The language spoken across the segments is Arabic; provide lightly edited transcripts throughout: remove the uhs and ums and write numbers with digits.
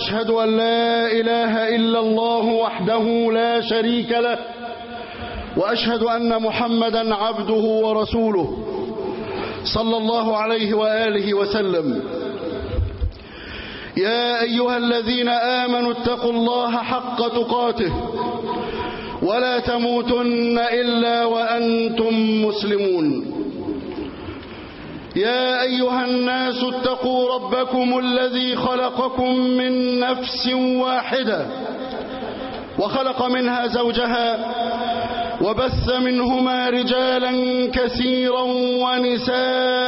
وأشهد أن لا إله إلا الله وحده لا شريك له، وأشهد أن محمدا عبده ورسوله صلى الله عليه وآله وسلم. يا أيها الذين آمنوا اتقوا الله حق تقاته ولا تموتن إلا وأنتم مسلمون. يا أيها الناس اتقوا ربكم الذي خلقكم من نفس واحدة وخلق منها زوجها وبث منهما رجالا كثيرا ونساء،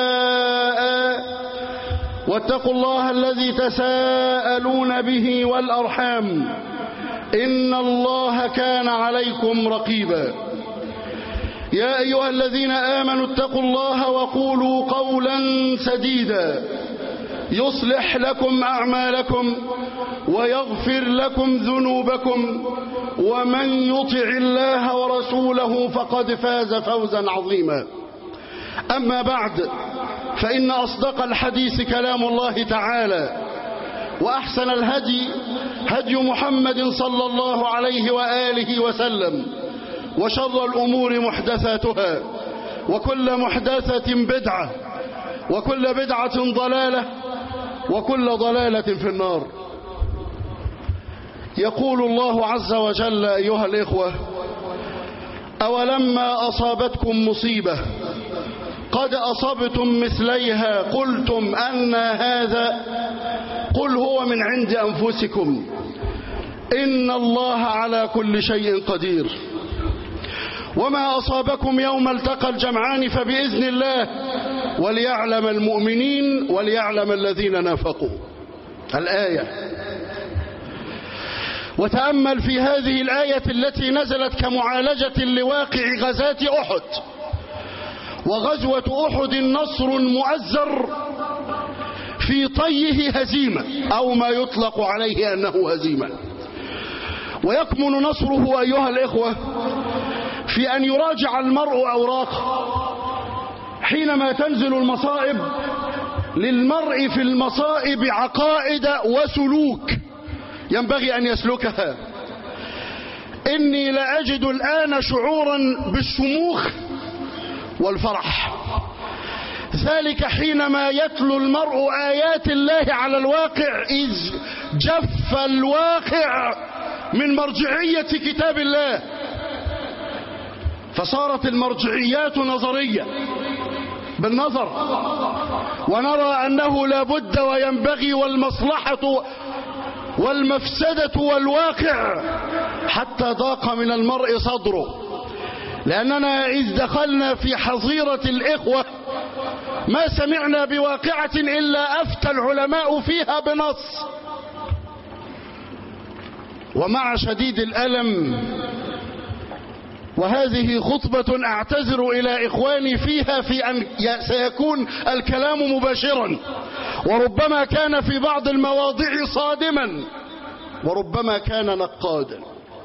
واتقوا الله الذي تساءلون به والأرحام إن الله كان عليكم رقيبا. يا أيها الذين آمنوا اتقوا الله وقولوا قولا سديدا يصلح لكم أعمالكم ويغفر لكم ذنوبكم، ومن يطع الله ورسوله فقد فاز فوزا عظيما. أما بعد، فإن أصدق الحديث كلام الله تعالى، وأحسن الهدي هدي محمد صلى الله عليه وآله وسلم، وشر الأمور محدثاتها، وكل محدثة بدعة، وكل بدعة ضلالة، وكل ضلالة في النار. يقول الله عز وجل: أيها الإخوة، أولما أصابتكم مصيبة قد أصبتم مثليها قلتم أن هذا، قل هو من عند أنفسكم إن الله على كل شيء قدير. وما أصابكم يوم التقى الجمعان فبإذن الله وليعلم المؤمنين وليعلم الذين نافقوا. الآية. وتأمل في هذه الآية التي نزلت كمعالجة لواقع غزاة أحد. وغزوة أحد نصر مؤزر في طيه هزيمة، أو ما يطلق عليه أنه هزيمة. ويكمن نصره أيها الإخوة في أن يراجع المرء أوراقه حينما تنزل المصائب. للمرء في المصائب عقائد وسلوك ينبغي أن يسلكها. إني لأجد الآن شعورا بالشموخ والفرح، ذلك حينما يتلو المرء آيات الله على الواقع، إذ جف الواقع من مرجعية كتاب الله، فصارت المرجعيات نظرية بالنظر، ونرى أنه لا بد وينبغي والمصلحة والمفسدة والواقع، حتى ضاق من المرء صدره. لأننا إذ دخلنا في حظيرة الإخوة ما سمعنا بواقعة إلا أفتى العلماء فيها بنص. ومع شديد الألم، وهذه خطبة أعتذر إلى إخواني فيها في أن سيكون الكلام مباشرا، وربما كان في بعض المواضع صادما، وربما كان نقادا،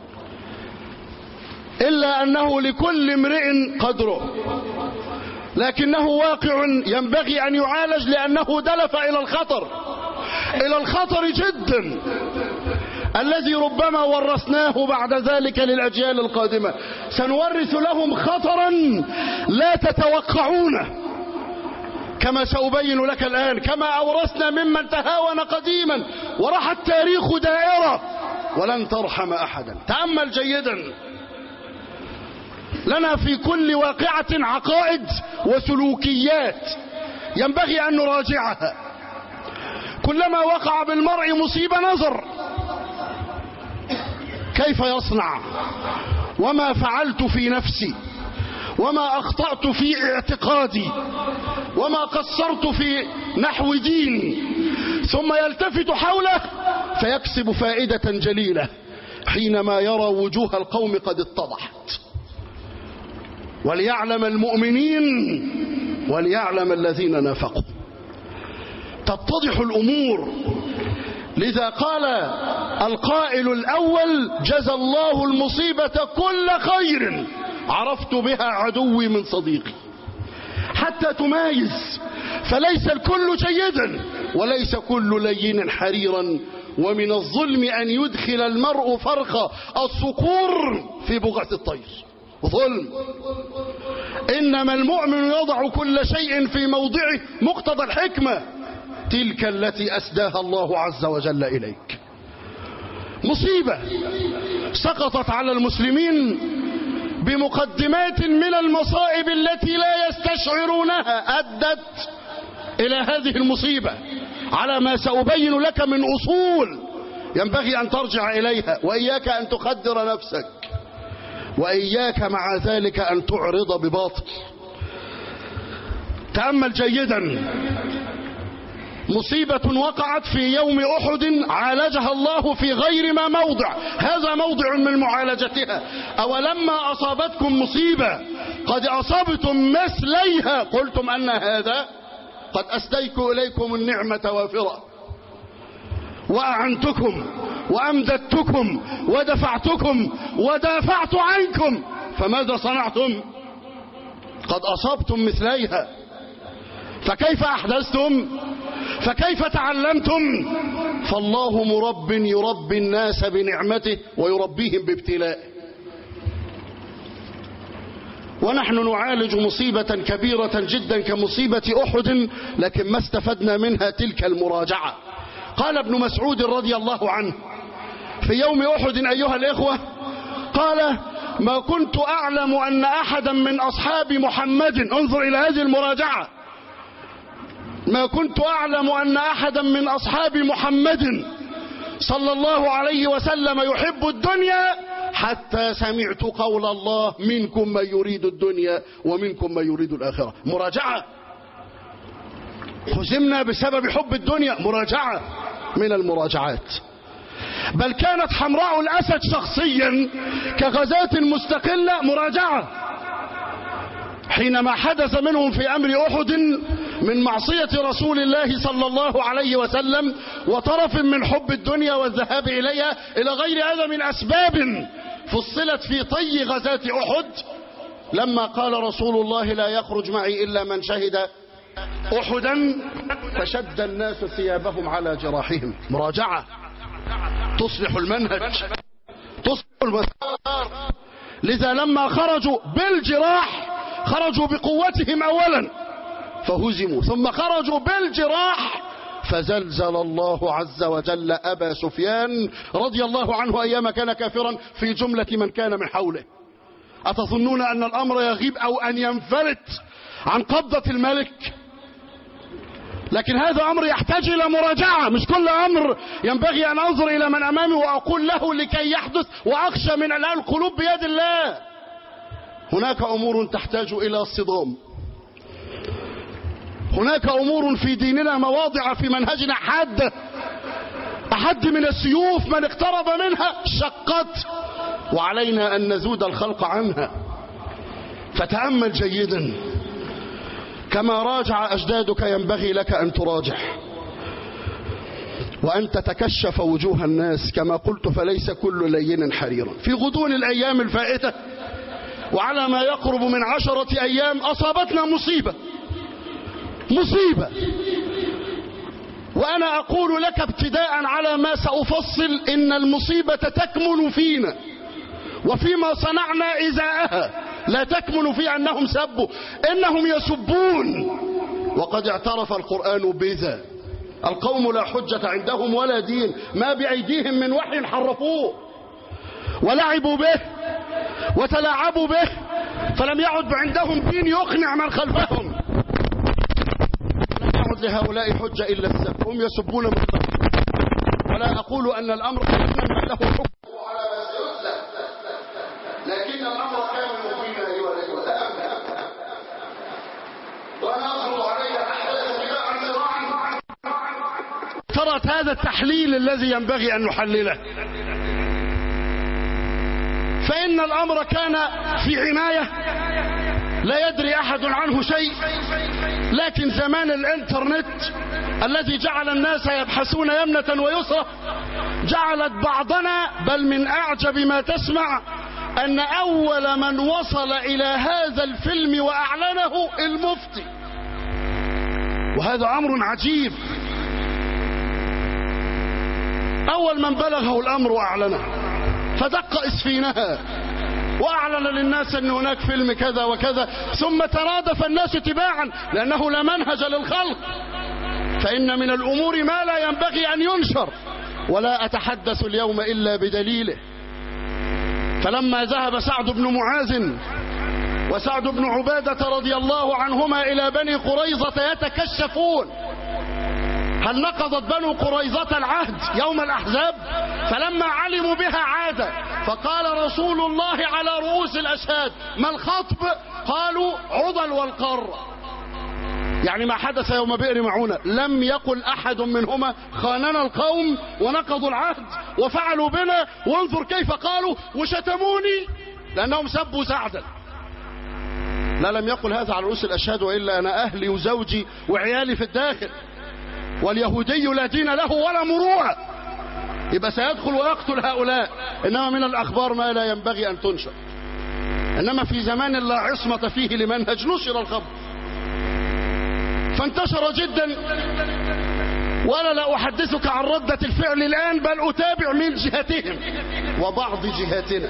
إلا أنه لكل امرئ قدره، لكنه واقع ينبغي أن يعالج، لأنه دلف إلى الخطر جدا، الذي ربما ورثناه بعد ذلك للأجيال القادمة. سنورث لهم خطرا لا تتوقعونه، كما سأبين لك الآن، كما أورثنا ممن تهاون قديما وراح التاريخ دائرة ولن ترحم أحدا. تأمل جيدا، لنا في كل واقعة عقائد وسلوكيات ينبغي أن نراجعها. كلما وقع بالمرء مصيبة نظر كيف يصنع، وما فعلت في نفسي، وما أخطأت في اعتقادي، وما قصرت في نحو ديني، ثم يلتفت حوله فيكسب فائدة جليلة حينما يرى وجوه القوم قد اتضحت. وليعلم المؤمنين وليعلم الذين نافقوا. تتضح الأمور. لذا قال القائل الأول: جزى الله المصيبة كل خير عرفت بها عدوي من صديقي. حتى تمايز، فليس الكل جيدا وليس كل لين حريرا ومن الظلم أن يدخل المرء فرخ الصقور في بقعة الطير. ظلم. إنما المؤمن يضع كل شيء في موضعه مقتضى الحكمة، تلك التي أسداها الله عز وجل إليك. مصيبة سقطت على المسلمين بمقدمات من المصائب التي لا يستشعرونها أدت إلى هذه المصيبة، على ما سأبين لك من أصول ينبغي أن ترجع إليها، وإياك أن تخدر نفسك، وإياك مع ذلك أن تعرض بباطل. تأمل جيدا. مصيبة وقعت في يوم أحد عالجها الله في غير ما موضع، هذا موضع من معالجتها. أولما أصابتكم مصيبة قد أصبتم مثليها قلتم أن هذا، قد أسديت إليكم النعمة وافرة وأعنتكم وأمددتكم ودفعتكم ودافعت عنكم، فماذا صنعتم؟ قد أصبتم مثليها، فكيف أحدثتم؟ فكيف تعلمتم؟ فالله مرب يربي الناس بنعمته ويربيهم بابتلائه. ونحن نعالج مصيبة كبيرة جدا كمصيبة أحد، لكن ما استفدنا منها تلك المراجعة. قال ابن مسعود رضي الله عنه في يوم أحد أيها الإخوة، قال: ما كنت أعلم أن أحدا من أصحاب محمد، انظر إلى هذه المراجعة، ما كنت أعلم أن أحدا من أصحاب محمد صلى الله عليه وسلم يحب الدنيا حتى سمعت قول الله: منكم من يريد الدنيا ومنكم من يريد الآخرة. مراجعة. هزمنا بسبب حب الدنيا، مراجعة من المراجعات. بل كانت حمراء الأسد شخصيا كغزاة مستقلة مراجعة. حينما حدث منهم في أمر أحد من معصية رسول الله صلى الله عليه وسلم وطرف من حب الدنيا والذهاب إليها إلى غير هذا من أسباب فصلت في طي غزاة أحد، لما قال رسول الله: لا يخرج معي إلا من شهد أحدا، فشد الناس ثيابهم على جراحهم. مراجعة تصلح المنهج، تصلح المسار. لذا لما خرجوا بالجراح خرجوا بقوتهم أولا فهزموا، ثم خرجوا بالجراح فزلزل الله عز وجل أبا سفيان رضي الله عنه أيام كان كافرا في جملة من كان من حوله. أتظنون أن الأمر يغيب أو أن ينفلت عن قبضة الملك؟ لكن هذا أمر يحتاج إلى مراجعة. مش كل أمر ينبغي أن أنظر إلى من أمامي وأقول له لكي يحدث وأخشى من الآن. القلوب بيد الله. هناك أمور تحتاج إلى صدام. هناك أمور في ديننا مواضع في منهجنا حادة، أحد من السيوف من اقترب منها شقت، وعلينا أن نزود الخلق عنها. فتأمل جيدا. كما راجع أجدادك ينبغي لك أن تراجع، وأن تتكشف وجوه الناس. كما قلت فليس كل لين حريرا. في غضون الأيام الفائتة وعلى ما يقرب من 10 أيام أصابتنا مصيبة. وأنا أقول لك ابتداء على ما سأفصل إن المصيبة تكمن فينا وفيما صنعنا إزاءها، لا تكمن في أنهم سبوا، إنهم يسبون، وقد اعترف القرآن بذا. القوم لا حجة عندهم ولا دين، ما بأيديهم من وحي حرفوه ولعبوا به وتلاعبوا به، فلم يعد عندهم دين يقنع من خلفهم. لم يعد لهؤلاء حجة إلا السب. هم يسبون من خلفهم. ولا أقول أن الأمر إنما له حكم على ما سيسلم، لكن الأمر كان مبينا أيها الإخوة. وأنا أخرج علي أحداث بلاء صراعا. ترى هذا التحليل الذي ينبغي أن نحلله، فإن الأمر كان في عناية لا يدري أحد عنه شيء، لكن زمان الإنترنت الذي جعل الناس يبحثون يمنة ويسرى جعلت بعضنا، بل من أعجب ما تسمع، أن أول من وصل إلى هذا الفيلم وأعلنه المفتي. وهذا أمر عجيب. أول من بلغه الأمر أعلنه، فدق إسفينها وأعلن للناس أن هناك فيلم كذا وكذا، ثم ترادف الناس تباعا لأنه لا منهج للخلق. فإن من الأمور ما لا ينبغي أن ينشر، ولا أتحدث اليوم إلا بدليله. فلما ذهب سعد بن معاذ وسعد بن عبادة رضي الله عنهما إلى بني قريظة يتكشفون هل نقضت بنو قريظة العهد يوم الأحزاب، فلما علموا بها عاد، فقال رسول الله على رؤوس الأشهاد: ما الخطب؟ قالوا: عضل والقر. يعني ما حدث يوم بئر معونة لم يقل أحد منهما خاننا القوم ونقضوا العهد وفعلوا بنا، وانظر كيف قالوا وشتموني لأنهم سبوا سعدا. لا، لم يقل هذا على رؤوس الأشهاد، وإلا أنا أهلي وزوجي وعيالي في الداخل، واليهودي لا دين له ولا مروءة، يبقى سيدخل ويقتل هؤلاء. إنما من الأخبار ما لا ينبغي أن تنشر، إنما في زمان لا عصمة فيه لمنهج نشر الخبر، فانتشر جدا. وأنا لا أحدثك عن ردة الفعل الآن، بل أتابع من جهتهم وبعض جهاتنا.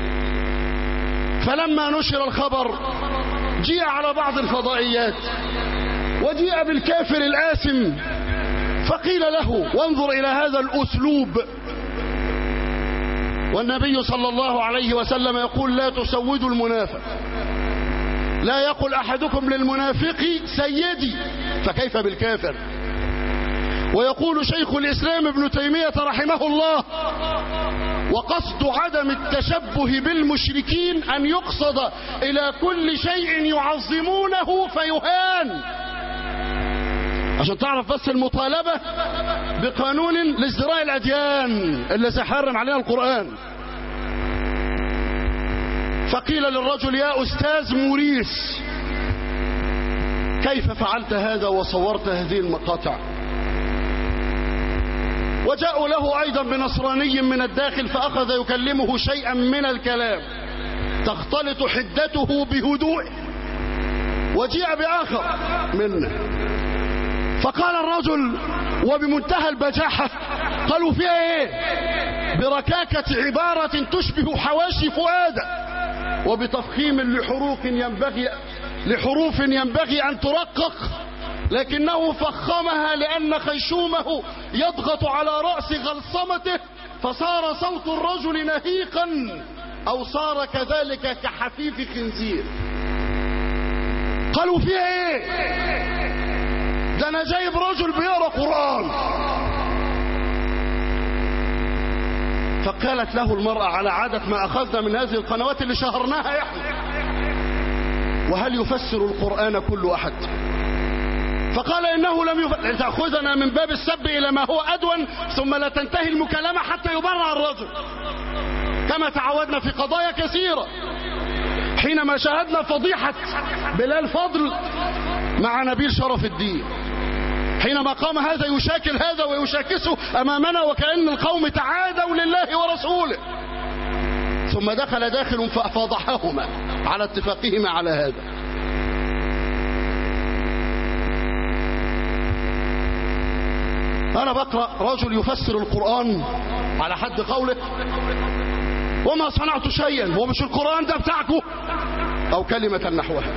فلما نشر الخبر جيء على بعض الفضائيات وجيء بالكافر الآثم، فقيل له: وانظر إلى هذا الأسلوب، والنبي صلى الله عليه وسلم يقول: لا تسودوا المنافق، لا يقل أحدكم للمنافق سيدي، فكيف بالكافر؟ ويقول شيخ الإسلام ابن تيمية رحمه الله: وقصد عدم التشبه بالمشركين أن يقصد إلى كل شيء يعظمونه فيهان. عشان تعرف بس المطالبة بقانون لازدراء الأديان اللي سيحرم علينا القرآن. فقيل للرجل: يا أستاذ موريس، كيف فعلت هذا وصورت هذه المقاطع؟ وجاءوا له أيضا بنصراني من الداخل، فأخذ يكلمه شيئا من الكلام تختلط حدته بهدوء. وجيء بآخر منه، فقال الرجل وبمنتهى البجاحة: قالوا فيها ايه؟ بركاكة عبارة تشبه حواشي فؤاده، وبتفخيم لحروف ينبغي أن ترقق، لكنه فخمها لأن خيشومه يضغط على رأس غلصمته، فصار صوت الرجل نهيقا أو صار كذلك كحفيف خنزير. قالوا فيها ايه؟ ده أنا جايب رجل بيقرأ قرآن. فقالت له المرأة على عادة ما أخذنا من هذه القنوات اللي شهرناها إحنا: وهل يفسر القرآن كل أحد؟ فقال: إنه لم يفسر. تأخذنا من باب السب إلى ما هو أدون، ثم لا تنتهي المكالمة حتى يبرع الرجل، كما تعودنا في قضايا كثيرة. حينما شاهدنا فضيحة بلال فضل مع نبيل شرف الدين، حينما قام هذا يشاكل هذا ويشاكسه أمامنا وكأن القوم تعادوا لله ورسوله، ثم دخل داخل ففضحهما على اتفاقهما على هذا. أنا بقرأ رجل يفسر القرآن على حد قوله: وما صنعت شيئا، هو مش القرآن ده بتاعكم؟ أو كلمة نحوها.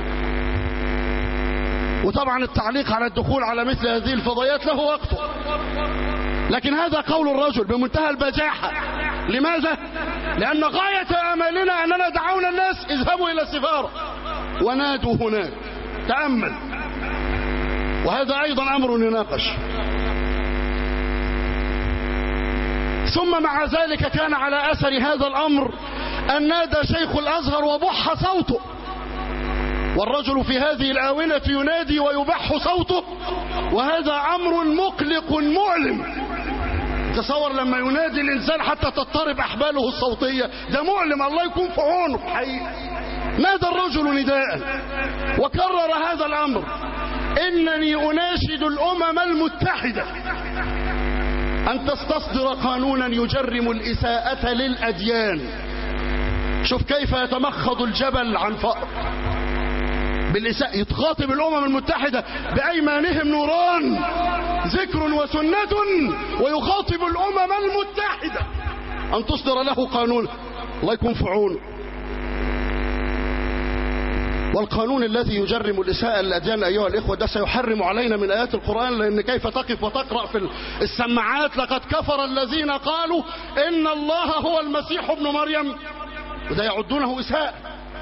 وطبعا التعليق على الدخول على مثل هذه الفضائيات له وقته، لكن هذا قول الرجل بمنتهى البجاحة. لماذا؟ لأن غاية آمالنا أننا دعونا الناس: اذهبوا إلى السفارة ونادوا هناك. تأمل، وهذا أيضا أمر يناقش. ثم مع ذلك كان على أثر هذا الأمر أن نادى شيخ الأزهر وبح صوته، والرجل في هذه الآونة ينادي ويبح صوته، وهذا أمر مقلق مؤلم. تصور لما ينادي الإنسان حتى تضطرب أحباله الصوتية، ده مؤلم، الله يكون في عونه حقيقة. نادى الرجل نداء وكرر هذا الأمر: إنني أناشد الأمم المتحدة أن تستصدر قانونا يجرم الإساءة للأديان. شوف كيف يتمخض الجبل عن فأر بالإساءة، يتخاطب الأمم المتحدة بأيمانهم نوران، ذكر وسنة ويخاطب الأمم المتحدة أن تصدر له قانون. الله يكون في عونه. والقانون الذي يجرم الإساءة للأديان أيها الإخوة ده سيحرم علينا من آيات القرآن، لأن كيف تقف وتقرأ في السماعات لقد كفر الذين قالوا إن الله هو المسيح ابن مريم، وده يعدونه إساءة،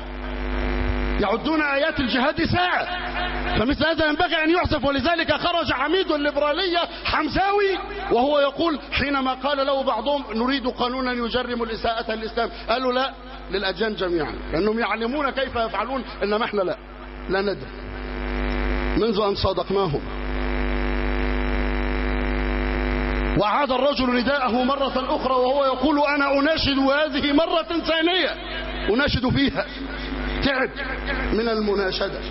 يعدون آيات الجهاد إساءة. فمثل هذا ينبغي أن يحذف. ولذلك خرج عميد الليبرالية حمزاوي وهو يقول حينما قال له بعضهم نريد قانونا يجرم الإساءة للإسلام، قالوا لا، للأديان جميعا، لأنهم يعلمون كيف يفعلون، إنما احنا لا ندري منذ أن صادقناهم. وأعاد الرجل نداءه مرة أخرى وهو يقول أنا أناشد هذه مرة ثانية، أناشد فيها. تعب من المناشدة.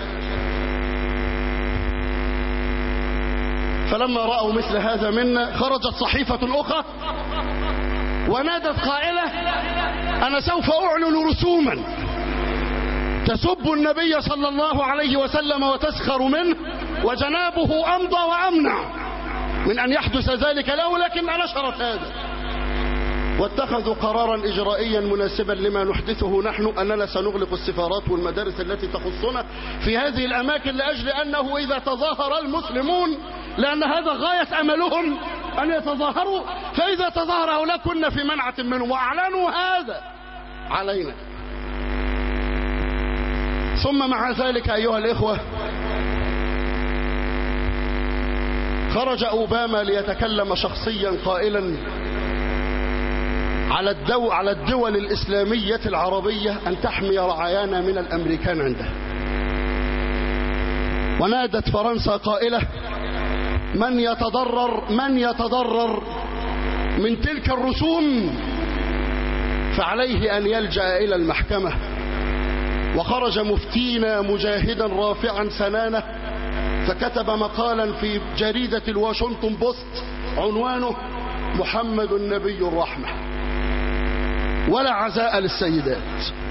فلما رأوا مثل هذا منا خرجت صحيفة أخرى ونادت قائلة أنا سوف أعلن رسوما تسب النبي صلى الله عليه وسلم وتسخر منه، وجنابه أمضى وأمنع من أن يحدث ذلك له، لكن نشرت هذا واتخذوا قرارا إجرائيا مناسبا لما نحدثه نحن، أننا سنغلق السفارات والمدارس التي تخصنا في هذه الأماكن، لأجل أنه إذا تظاهر المسلمون، لأن هذا غاية أملهم أن يتظاهروا، فإذا تظاهر هؤلاء كنا في منعة منهم، وأعلنوا هذا علينا. ثم مع ذلك أيها الإخوة خرج أوباما ليتكلم شخصيا قائلا على الدول الإسلامية العربية أن تحمي رعايانا من الأمريكان عندها. ونادت فرنسا قائلة من يتضرر من تلك الرسوم فعليه أن يلجأ إلى المحكمة. وخرج مفتينا مجاهدا رافعا سنانه فكتب مقالا في جريدة الواشنطن بوست عنوانه محمد النبي الرحمة ولا عزاء للسيدات.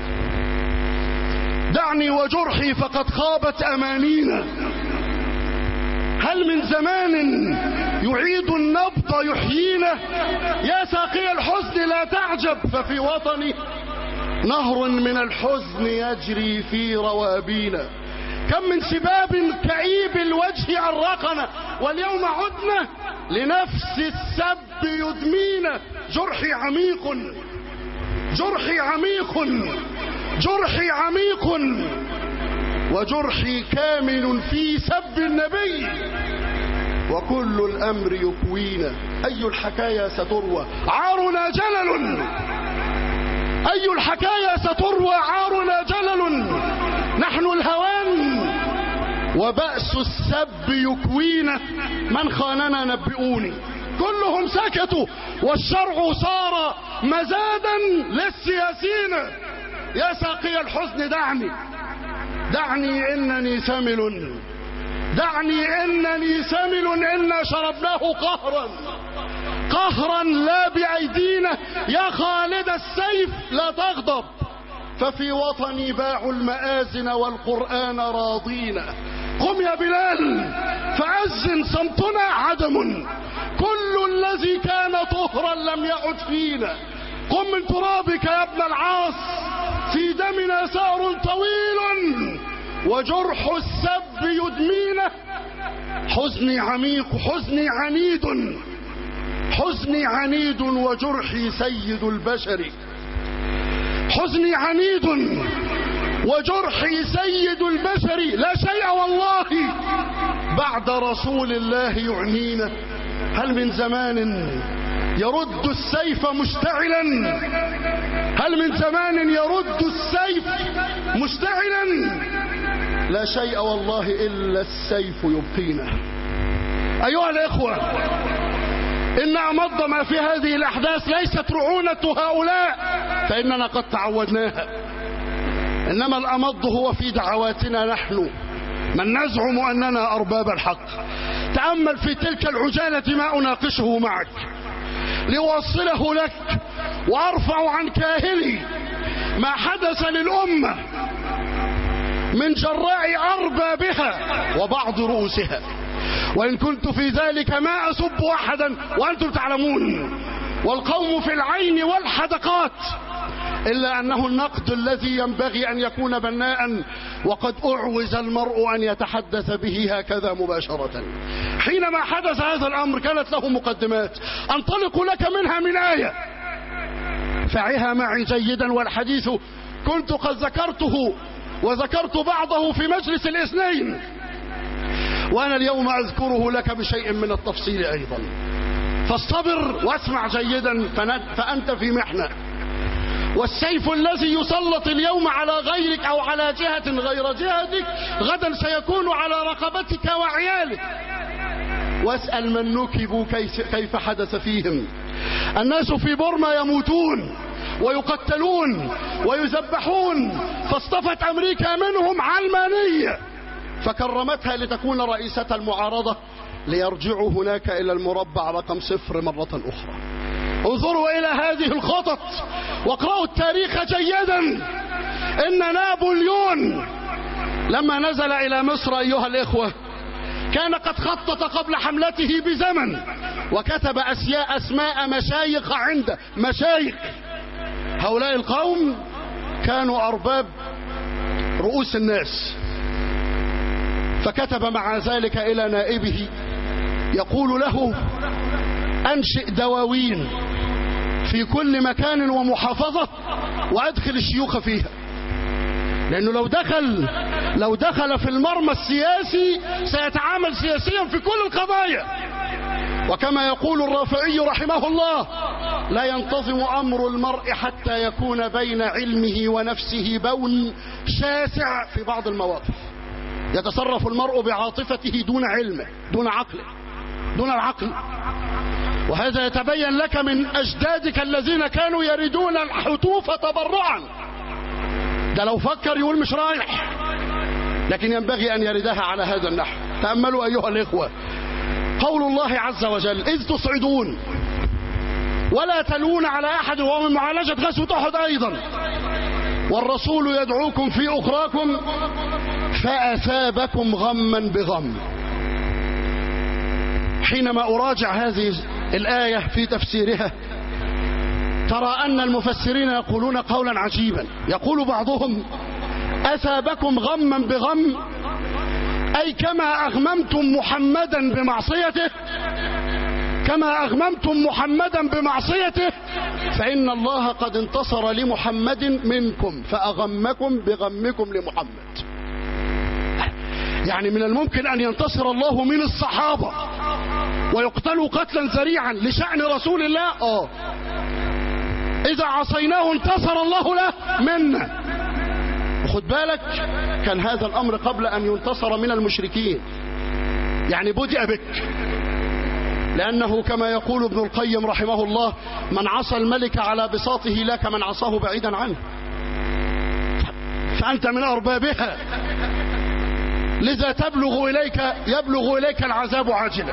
دعني وجرحي فقد خابت أمانينا، هل من زمان يعيد النبض يحيينا؟ يا ساقي الحزن لا تعجب ففي وطني نهر من الحزن يجري في روابينا. كم من شباب كئيب الوجه عرقنا واليوم عدنا لنفس السب يدمينا. جرحي عميق، جرحي عميق، جرحي عميق، وجرحي كامن في سب النبي، وكل الأمر يكوينا. أي الحكايا ستروى عارنا جلل، أي الحكايا ستروى عارنا جلل، نحن الهوان وبأس السب يكوينا. من خاننا نبئوني. كلهم سكتوا والشرع صار مزادا للسياسيين. يا ساقي الحزن دعني إنني سمل، دعني إنني سمل، إنا شربناه قهرا لا بأيدينا. يا خالد السيف لا تغضب ففي وطني باعوا المآذن والقرآن راضينا. قم يا بلال فأذن صمتنا عدم، كل الذي كان طهرا لم يعد فينا. قم من ترابك يا ابن العاص في دمنا سار طويل وجرح السب يدمينا. حزني عميق، حزني عنيد، حزني عنيد وجرحي سيد البشر. حزني عنيد وجرحي سيد البشر. لا شيء والله بعد رسول الله يعنينا. هل من زمان يرد السيف مشتعلا؟ هل من زمان يرد السيف مشتعلا؟ لا شيء والله إلا السيف يبقينا. أيها الإخوة، إن أمض ما في هذه الأحداث ليست رعونة هؤلاء فإننا قد تعودناها، إنما الأمض هو في دعواتنا نحن من نزعم أننا أرباب الحق. تأمل في تلك العجالة ما أناقشه معك لأوصله لك وأرفع عن كاهلي ما حدث للأمة من جراء أربابها وبعض رؤوسها. وإن كنت في ذلك ما أسب أحدا وأنتم تعلمون، والقوم في العين والحدقات، إلا أنه النقد الذي ينبغي أن يكون بناء، وقد أعوز المرء أن يتحدث به هكذا مباشرة. حينما حدث هذا الأمر كانت له مقدمات أنطلق لك منها من آية، فعها معي جيدا، والحديث كنت قد ذكرته وذكرت بعضه في مجلس الاثنين، وأنا اليوم أذكره لك بشيء من التفصيل أيضا، فاصطبر واسمع جيدا، فأنت في محنة. والسيف الذي يسلط اليوم على غيرك أو على جهة غير جهتك غدا سيكون على رقبتك وعيالك. واسأل من نكبوا كيف حدث فيهم. الناس في بورما يموتون ويقتلون ويذبحون، فاصطفت أمريكا منهم علمانية فكرمتها لتكون رئيسة المعارضة، ليرجعوا هناك إلى المربع رقم 0 مرة أخرى. انظروا إلى هذه الخطط واقرأوا التاريخ جيدا. إن نابليون لما نزل إلى مصر أيها الإخوة كان قد خطط قبل حملته بزمن، وكتب أسماء مشايخ عنده، مشايخ. هؤلاء القوم كانوا أرباب رؤوس الناس، فكتب مع ذلك إلى نائبه يقول له أنشئ دواوين في كل مكان ومحافظة وأدخل الشيوخ فيها، لأنه لو دخل في المرمى السياسي سيتعامل سياسيا في كل القضايا. وكما يقول الرافعي رحمه الله: لا ينتظم أمر المرء حتى يكون بين علمه ونفسه بون شاسع في بعض المواقف. يتصرف المرء بعاطفته دون علمه، دون عقله، دون العقل. وهذا يتبين لك من أجدادك الذين كانوا يريدون الحتوف تبرعا. ده لو فكر يقول مش رايح، لكن ينبغي أن يردها على هذا النحو. تأملوا أيها الإخوة قول الله عز وجل: إذ تصعدون ولا تلون على أحد، ومن معالجة غزوة أحد أيضا، والرسول يدعوكم في أخراكم فأثابكم غما بغم. حينما أراجع هذه الآية في تفسيرها ترى أن المفسرين يقولون قولا عجيبا. يقول بعضهم: أثابكم غما بغم، أي كما أغممتم محمدا بمعصيته، كما أغممتم محمدا بمعصيته فإن الله قد انتصر لمحمد منكم فأغمكم بغمكم لمحمد. يعني من الممكن أن ينتصر الله من الصحابة ويقتلوا قتلا ذريعا لشأن رسول الله، إذا عصيناه انتصر الله له منا. وخد بالك كان هذا الأمر قبل أن ينتصر من المشركين، يعني بدأ بك، لأنه كما يقول ابن القيم رحمه الله: من عصى الملك على بساطه لا كمن عصاه بعيدا عنه، فأنت من أربابها، لذا يبلغ إليك العذاب عاجلا.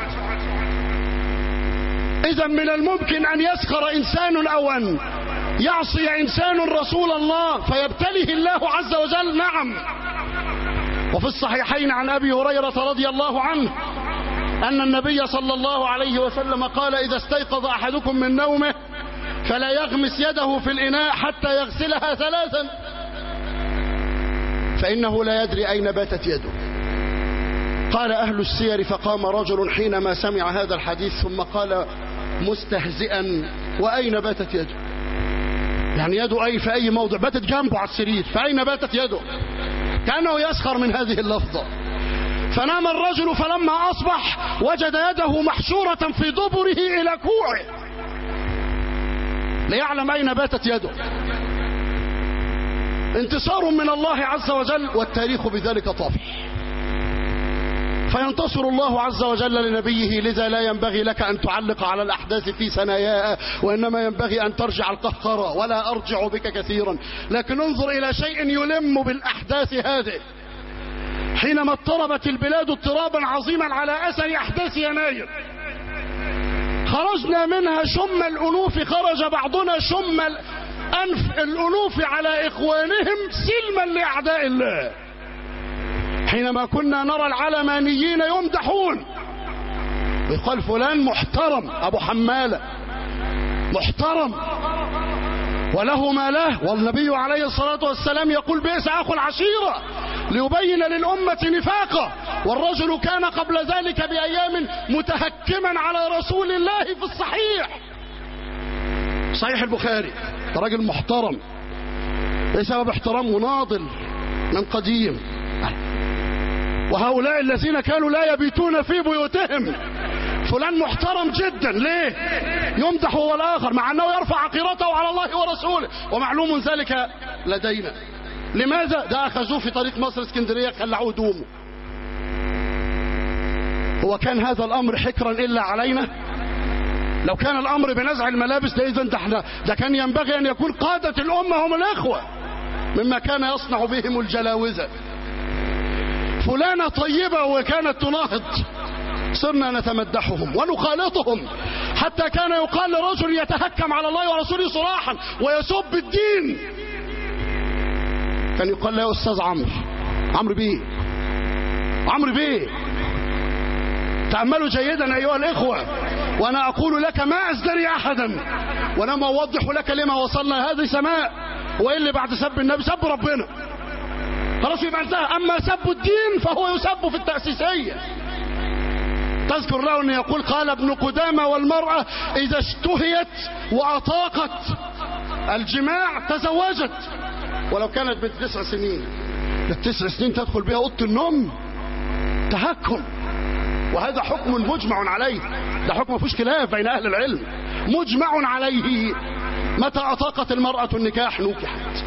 إذا من الممكن أن يسخر إنسان أو أن يعصي إنسان رسول الله فيبتليه الله عز وجل، نعم. وفي الصحيحين عن أبي هريرة رضي الله عنه أن النبي صلى الله عليه وسلم قال: إذا استيقظ أحدكم من نومه فلا يغمس يده في الإناء حتى يغسلها 3، فإنه لا يدري أين باتت يده. قال أهل السير: فقام رجل حينما سمع هذا الحديث ثم قال مستهزئا: وأين باتت يده؟ يعني يده أي في أي موضع؟ باتت جنبه على السرير، فأين باتت يده؟ كأنه يسخر من هذه اللفظة. فنام الرجل فلما أصبح وجد يده محشورة في دبره إلى كوعه ليعلم أين باتت يده. انتصار من الله عز وجل، والتاريخ بذلك طافح. فينتصر الله عز وجل لنبيه، لذا لا ينبغي لك أن تعلق على الأحداث في ثناياها، وإنما ينبغي أن ترجع القهقرة. ولا أرجع بك كثيرا، لكن انظر إلى شيء يلم بالأحداث هذه. حينما اضطربت البلاد اضطرابا عظيما على أثر أحداث يناير، خرجنا منها شم الأنوف، خرج بعضنا شم أنف الأنوف على إخوانهم سلما لأعداء الله. حينما كنا نرى العلمانيين يمدحون يقال فلان محترم، أبو حمالة محترم وله ما له، والنبي عليه الصلاة والسلام يقول بئس أخو العشيرة، ليبين للأمة نفاقه. والرجل كان قبل ذلك بأيام متهكما على رسول الله في الصحيح، صحيح البخاري، راجل محترم. ايه سبب احترامه؟ ناضل من قديم. وهؤلاء الذين كانوا لا يبيتون في بيوتهم، فلان محترم جدا، ليه؟ يمدح هو الآخر مع أنه يرفع عقيرته على الله ورسوله، ومعلوم ذلك لدينا. لماذا؟ ده أخذوه في طريق مصر اسكندرية خلعوه هدومه. هو كان هذا الأمر حكرا إلا علينا؟ لو كان الأمر بنزع الملابس ده إذن ده كان ينبغي أن يكون قادة الأمة هم الإخوة، مما كان يصنع بهم الجلاوزة. فلانة طيبة وكانت تناهض، صرنا نتمدحهم ونخالطهم، حتى كان يقال لرجل يتهكم على الله ورسوله صراحا ويسب الدين، كان يقال له يا أستاذ عمرو بيه. تأملوا جيدا أيها الإخوة، وأنا أقول لك ما أزدري أحدا، وأنا أوضح لك لما وصلنا هذه سماء. وإيه اللي بعد سب النبي؟ سب ربنا، خلاص يبقى انتهى. أما سب الدين فهو يسب في التأسيسية. تذكر له أن يقول قال ابن قدامة والمرأة إذا اشتهيت وأطاقت الجماع تزوجت، ولو كانت بنت 9 سنين، ال9 سنين تدخل بها أوضة النوم، تهكم. وهذا حكم مجمع عليه، ده حكم مفيش خلاف بين أهل العلم، مجمع عليه. متى أطاقت المرأة النكاح نكحت.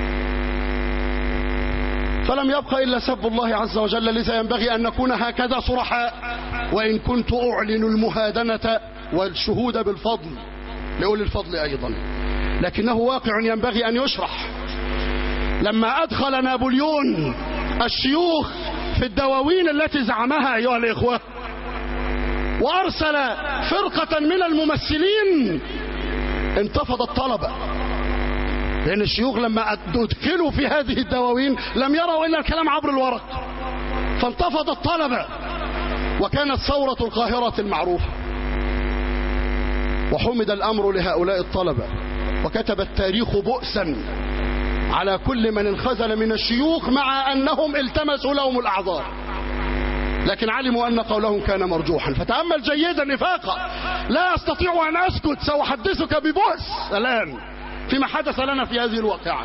فلم يبقى إلا سب الله عز وجل. لذا ينبغي أن نكون هكذا صرحاء، وإن كنت أعلن المهادنة والشهود بالفضل لأولي الفضل أيضا، لكنه واقع ينبغي أن يشرح. لما أدخل نابليون الشيوخ في الدواوين التي زعمها أيها الإخوة، وأرسل فرقة من الممثلين، انتفض الطلبة، لأن الشيوخ لما أدخلوا في هذه الدواوين لم يروا إلا الكلام عبر الورق، فانتفض الطلبة، وكانت ثورة القاهرة المعروفة. وحمد الأمر لهؤلاء الطلبة، وكتب التاريخ بؤسا على كل من انخذل من الشيوخ، مع أنهم التمسوا لهم الأعذار، لكن علموا أن قولهم كان مرجوحا. فتأمل جيدا نفاقا. لا أستطيع أن أسكت، سأحدثك ببؤس الآن فيما حدث لنا في هذه الواقعة.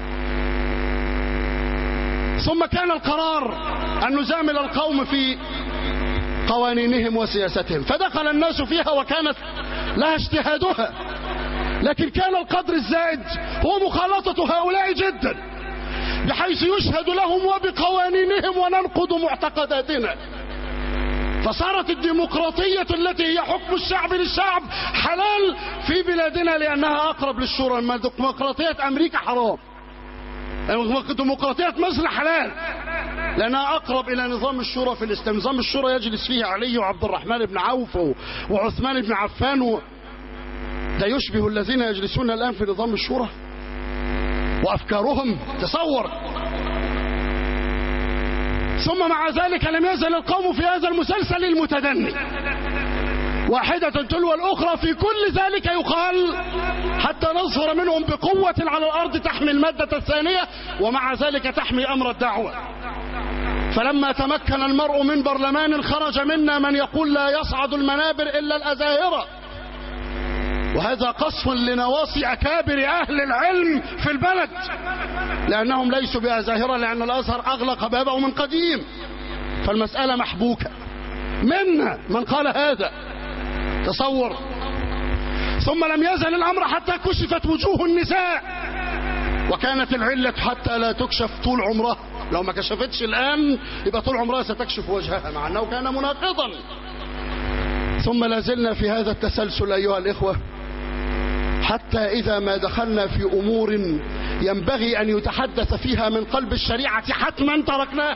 ثم كان القرار أن نزامل القوم في قوانينهم وسياستهم، فدخل الناس فيها وكانت لها اجتهادها، لكن كان القدر الزائد هو مخالطة هؤلاء جدا، بحيث يشهد لهم وبقوانينهم وننقض معتقداتنا. فصارت الديمقراطية التي هي حكم الشعب للشعب حلال في بلادنا، لأنها أقرب للشورى. أما ديمقراطية أمريكا حرام، ديمقراطية مصر حلال لأنها أقرب إلى نظام الشورى في الإسلام. نظام الشورى يجلس فيه علي وعبد الرحمن بن عوف وعثمان بن عفان، ده يشبه الذين يجلسون الآن في نظام الشورى وأفكارهم، تصور. ثم مع ذلك لم يزل القوم في هذا المسلسل المتدني، واحدة تلو الأخرى، في كل ذلك يقال حتى نظهر منهم بقوة على الأرض تحمي المادة الثانية، ومع ذلك تحمي أمر الدعوة. فلما تمكن المرء من برلمان خرج منا من يقول لا يصعد المنابر إلا الأزاهرة، وهذا قصف لنواصي أكابر أهل العلم في البلد، لأنهم ليسوا بأزاهرة، لأن الأزهر أغلق بابه من قديم، فالمسألة محبوكة. منا من قال هذا، تصور. ثم لم يزل الأمر حتى كشفت وجوه النساء، وكانت العلة حتى لا تكشف طول عمرها. لو ما كشفتش الآن يبقى طول عمرها ستكشف وجهها، مع أنه كان مناقضا. ثم لازلنا في هذا التسلسل أيها الإخوة، حتى إذا ما دخلنا في أمور ينبغي أن يتحدث فيها من قلب الشريعة حتما تركناها،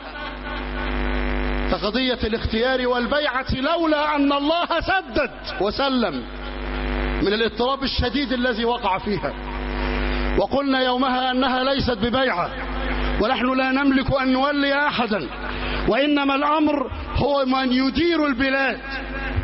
كقضية الاختيار والبيعة، لولا أن الله سدد وسلم من الاضطراب الشديد الذي وقع فيها. وقلنا يومها أنها ليست ببيعة، ونحن لا نملك أن نولي أحدا، وإنما الأمر هو من يدير البلاد،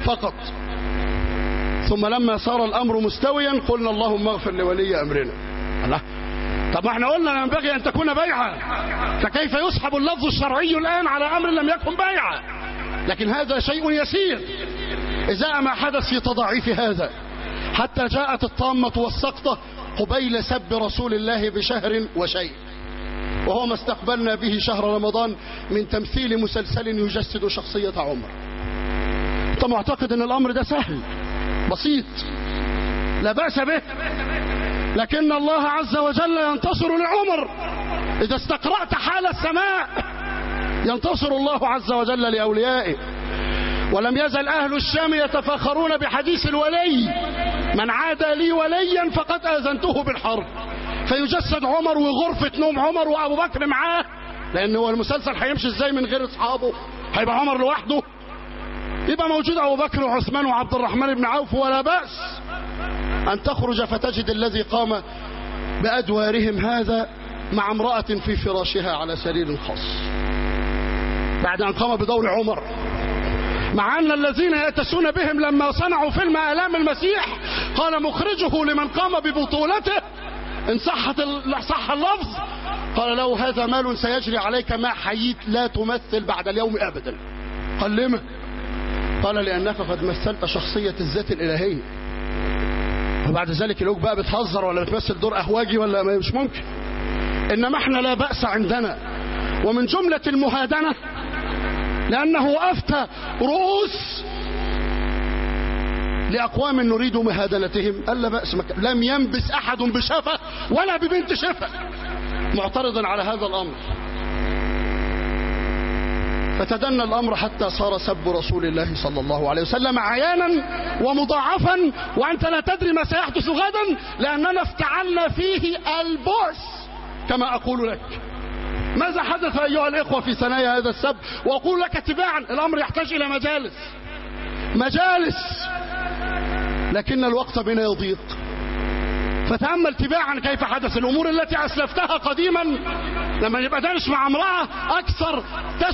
فقط. ثم لما صار الأمر مستويا قلنا اللهم اغفر لولي أمرنا. الله، طب ما احنا قلنا ينبغي أن تكون بيعة، فكيف يسحب اللفظ الشرعي الآن على أمر لم يكن بيعة؟ لكن هذا شيء يسير إزاء ما حدث في تضعيف هذا، حتى جاءت الطامة والسقطة قبيل سب رسول الله بشهر وشيء، وهو ما استقبلنا به شهر رمضان من تمثيل مسلسل يجسد شخصية عمر. انت معتقد ان الامر ده سهل بسيط لا بأس به، لكن الله عز وجل ينتصر لعمر. اذا استقرأت حال السماء ينتصر الله عز وجل لأوليائه. ولم يزل أهل الشام يتفاخرون بحديث الولي، من عادى لي وليا فقد آذنته بالحرب. فيجسد عمر وغرفة نوم عمر وأبو بكر معاه، لأن هو المسلسل هيمشي ازاي من غير أصحابه؟ هيبقى عمر لوحده؟ يبقى موجود أبو بكر وعثمان وعبد الرحمن بن عوف. ولا بأس أن تخرج فتجد الذي قام بأدوارهم هذا مع امرأة في فراشها على سرير خاص بعد أن قام بدور عمر، مع أن الذين يأتسون بهم لما صنعوا فيلم آلام المسيح قال مخرجه لمن قام ببطولته إن صح اللفظ، قال له هذا مال سيجري عليك ما حييت، لا تمثل بعد اليوم أبدا. قال لما؟ قال لأنك قد مثلت شخصية الذات الإلهية، وبعد ذلك لوك بقى بتهزر ولا بتمثل دور أهواجي ولا مش ممكن. إنما احنا لا بأس عندنا. ومن جملة المهادنة لأنه أفتى رؤوس لأقوام نريد مهادنتهم، ألا بأس لم ينبس أحد بشفة ولا ببنت شفة معترضا على هذا الأمر. فتدنى الأمر حتى صار سب رسول الله صلى الله عليه وسلم عيانا ومضاعفا، وأنت لا تدري ما سيحدث غدا، لأننا افتعلنا فيه البؤس كما أقول لك. ماذا حدث أيها الإخوة في ثنايا هذا السب؟ وأقول لك تباعا الأمر يحتاج إلى مجالس، لكن الوقت بنا يضيق. فتأمل تباعا كيف حدث. الأمور التي أسلفتها قديما لما يبقى دارس مع امرأة أكثر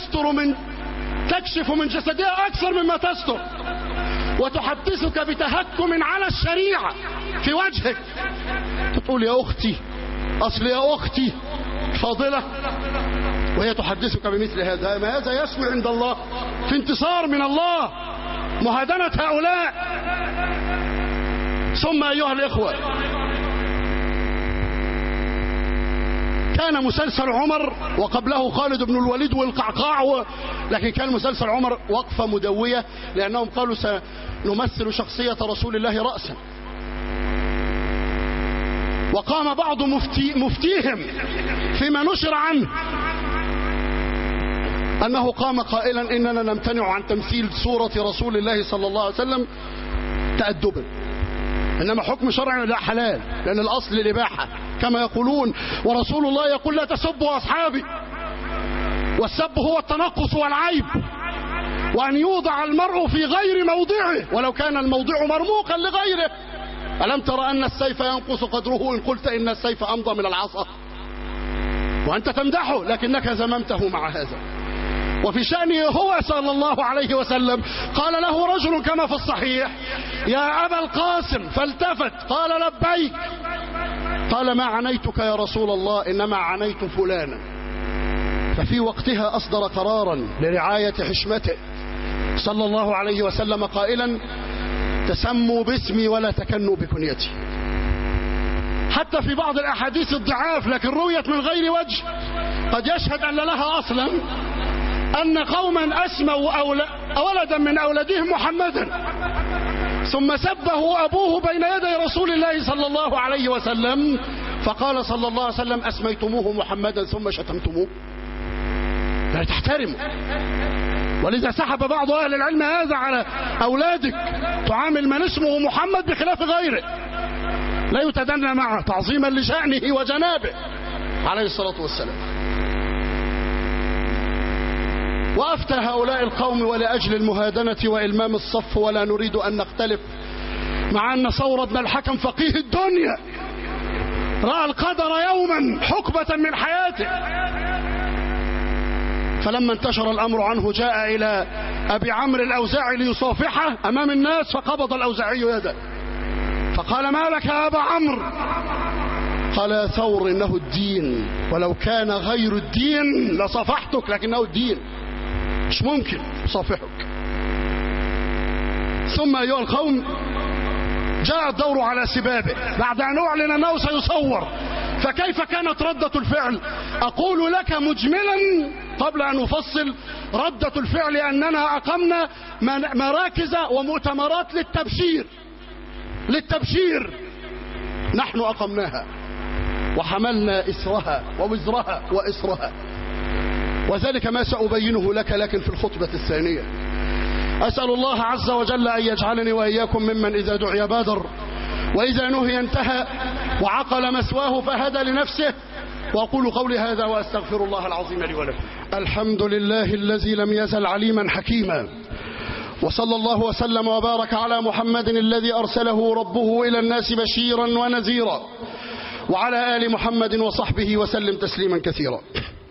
تكشف من جسدها أكثر مما تستر، وتحدثك بتهكم على الشريعة في وجهك، تقول يا أختي أصل يا أختي فاضلة، وهي تحدثك بمثل هذا. ما هذا يسوي عند الله في انتصار من الله، مهادنة هؤلاء. ثم أيها الإخوة، كان مسلسل عمر وقبله خالد بن الوليد والقعقاع، لكن كان مسلسل عمر وقفة مدوية، لأنهم قالوا سنمثل شخصية رسول الله رأسا. وقام بعض مفتيهم فيما نشر عنه أنه قام قائلا إننا نمتنع عن تمثيل صورة رسول الله صلى الله عليه وسلم تأدبا، إنما حكم شرعي لا حلال، لأن الأصل الإباحة كما يقولون، ورسول الله يقول لا تسبوا أصحابي، والسب هو التنقص والعيب، وأن يوضع المرء في غير موضعه ولو كان الموضع مرموقا لغيره. ألم ترى أن السيف ينقص قدره إن قلت إن السيف أمضى من العصا؟ وأنت تمدحه لكنك ذممته مع هذا. وفي شأنه هو صلى الله عليه وسلم قال له رجل كما في الصحيح يا أبا القاسم، فالتفت قال لبيك، قال ما عنيتك يا رسول الله إنما عنيت فلانا. ففي وقتها أصدر قرارا لرعاية حشمته صلى الله عليه وسلم قائلا تسموا باسمي ولا تكنوا بكنيتي. حتى في بعض الأحاديث الضعاف لكن رويت من غير وجه قد يشهد أن لها أصلا أن قوما أسموا ولدا من أولادهم محمدا، ثم سبه أبوه بين يدي رسول الله صلى الله عليه وسلم، فقال صلى الله عليه وسلم أسميتموه محمدا ثم شتمتموه، لا تحترموا. ولذا سحب بعض أهل العلم هذا على أولادك، تعامل من اسمه محمد بخلاف غيره، لا يتدنى معه تعظيما لشأنه وجنابه عليه الصلاة والسلام. وأفتى هؤلاء القوم ولأجل المهادنة وإلمام الصف، ولا نريد أن نختلف، مع أن ثور بن الحكم فقيه الدنيا رأى القدر يوما حقبة من حياته، فلما انتشر الأمر عنه جاء إلى أبي عمرو الأوزاعي ليصافحه أمام الناس، فقبض الأوزاعي يده فقال: ما لك يا أبا عمرو؟ قال: يا ثور إنه الدين، ولو كان غير الدين لصافحتك، لكنه الدين مش ممكن أصافحك. ثم أيها القوم جاء الدور على سبابه بعد أن أعلن أنه سيصور. فكيف كانت ردة الفعل؟ أقول لك مجملا قبل أن أفصل. ردة الفعل أننا أقمنا مراكز ومؤتمرات للتبشير نحن أقمناها وحملنا إسرها ووزرها وإسرها، وذلك ما سأبينه لكن في الخطبة الثانية. أسأل الله عز وجل أن يجعلني وإياكم ممن إذا دعي بادر، وإذا نهي انتهى، وعقل مسواه فهدى لنفسه. وأقول قولي هذا وأستغفر الله العظيم لي ولكم. الحمد لله الذي لم يزل عليما حكيما، وصلى الله وسلم وبارك على محمد الذي أرسله ربه إلى الناس بشيرا ونذيرا، وعلى آل محمد وصحبه وسلم تسليما كثيرا.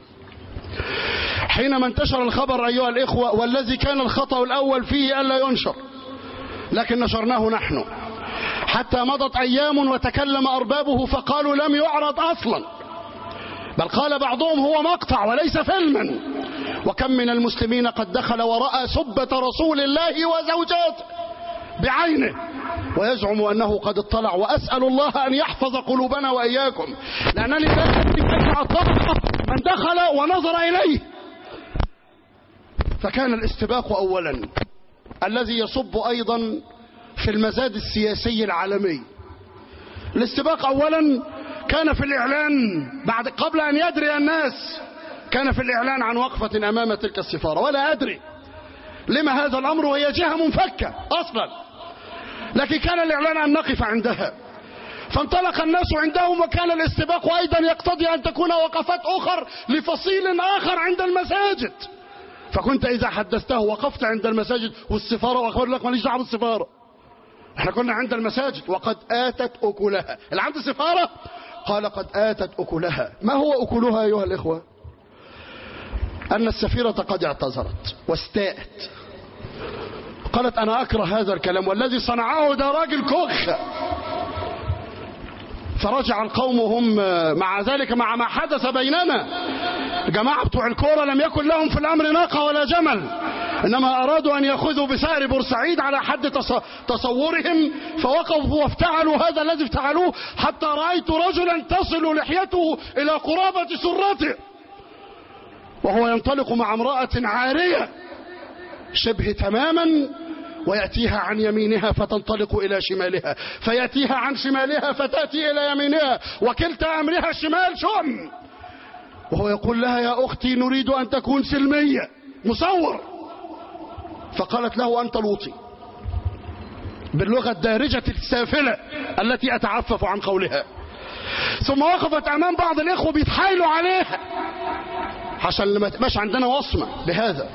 حينما انتشر الخبر أيها الإخوة، والذي كان الخطأ الأول فيه ألا ينشر، لكن نشرناه نحن، حتى مضت أيام وتكلم أربابه فقالوا لم يعرض أصلا، بل قال بعضهم هو مقطع وليس فيلما. وكم من المسلمين قد دخل ورأى سبة رسول الله وزوجاته بعينه ويزعم أنه قد اطلع. وأسأل الله أن يحفظ قلوبنا وإياكم، لأنني لا أدري كيف أطلع من دخل ونظر إليه. فكان الاستباق أولا الذي يصب أيضا في المزاد السياسي العالمي. الاستباق أولا كان في الإعلان قبل أن يدري الناس، كان في الإعلان عن وقفة أمام تلك السفارة، ولا أدري لما هذا الأمر وهي جهة منفكة أصلا، لكن كان الإعلان أن نقف عندها. فانطلق الناس عندهم، وكان الاستباق أيضا يقتضي أن تكون وقفات أخر لفصيل آخر عند المساجد. فكنت إذا حدثته وقفت عند المساجد والسفارة، وأخبر لك ماليش دعوة بالسفارة، احنا كنا عند المساجد وقد آتت أكلها. اللي عنده سفارة قال قد آتت أكلها. ما هو أكلها أيها الإخوة؟ أن السفيرة قد اعتذرت واستاءت، قالت أنا أكره هذا الكلام، والذي صنعه ده راجل كخ. فرجع القوم هم مع ذلك مع ما حدث بيننا. جماعة بتوع الكورة لم يكن لهم في الأمر ناقة ولا جمل، إنما أرادوا أن يأخذوا بسائر بورسعيد على حد تصورهم، فوقفوا وافتعلوا هذا الذي افتعلوه، حتى رأيت رجلا تصل لحيته إلى قرابة سرته وهو ينطلق مع امرأة عارية شبه تماما، ويأتيها عن يمينها فتنطلق إلى شمالها، فيأتيها عن شمالها فتأتي إلى يمينها، وكلتا أمرها شمال شؤم. وهو يقول لها يا أختي نريد أن تكون سلمية، مصور. فقالت له أنت لوطي، باللغة الدارجة السافلة التي أتعفف عن قولها. ثم وقفت أمام بعض الإخوة بيتحايلوا عليها عشان ما تبقاش عندنا وصمة بهذا.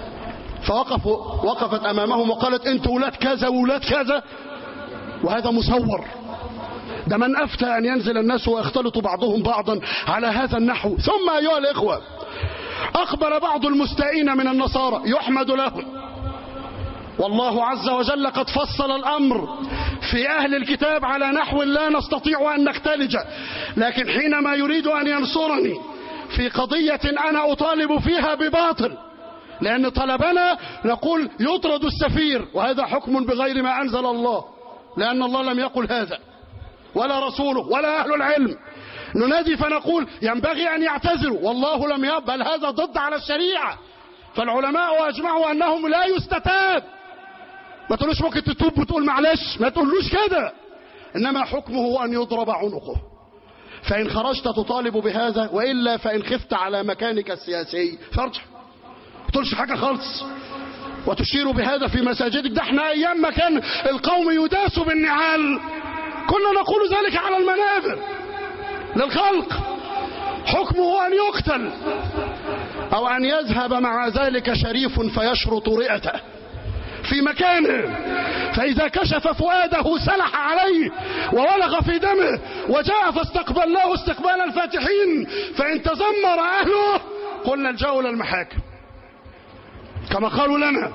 وقفت أمامهم وقالت أنتوا ولاد كذا وولاد كذا، وهذا مصور. ده من أفتى أن ينزل الناس ويختلط بعضهم بعضا على هذا النحو. ثم أيها الإخوة أقبل بعض المستائين من النصارى يحمد لهم، والله عز وجل قد فصل الأمر في أهل الكتاب على نحو لا نستطيع أن نختلج، لكن حينما يريد أن ينصرني في قضية أنا أطالب فيها بباطل، لأن طلبنا نقول يطرد السفير، وهذا حكم بغير ما أنزل الله، لأن الله لم يقل هذا ولا رسوله ولا أهل العلم. ننادي فنقول ينبغي أن يعتذروا، والله لم يقبل، هذا ضد على الشريعة. فالعلماء أجمعوا أنهم لا يستتاب. ما تقولوش ممكن تتوب وتقول معلش، ما تقولوش كده، إنما حكمه أن يضرب عنقه. فإن خرجت تطالب بهذا، وإلا فإن خفت على مكانك السياسي فارجع، ما تقولش حاجة خالص وتشير بهذا في مساجدك. ده احنا أيام ما كان القوم يداس بالنعال كنا نقول ذلك على المنابر للخلق. حكمه أن يقتل أو أن يذهب مع ذلك شريف فيشرط رئته في مكانه، فإذا كشف فؤاده سلح عليه وولغ في دمه، وجاء فاستقبلناه استقبال الفاتحين، فإن تذمر أهله قلنا الجاءوا إلى المحاكم كما قالوا لنا،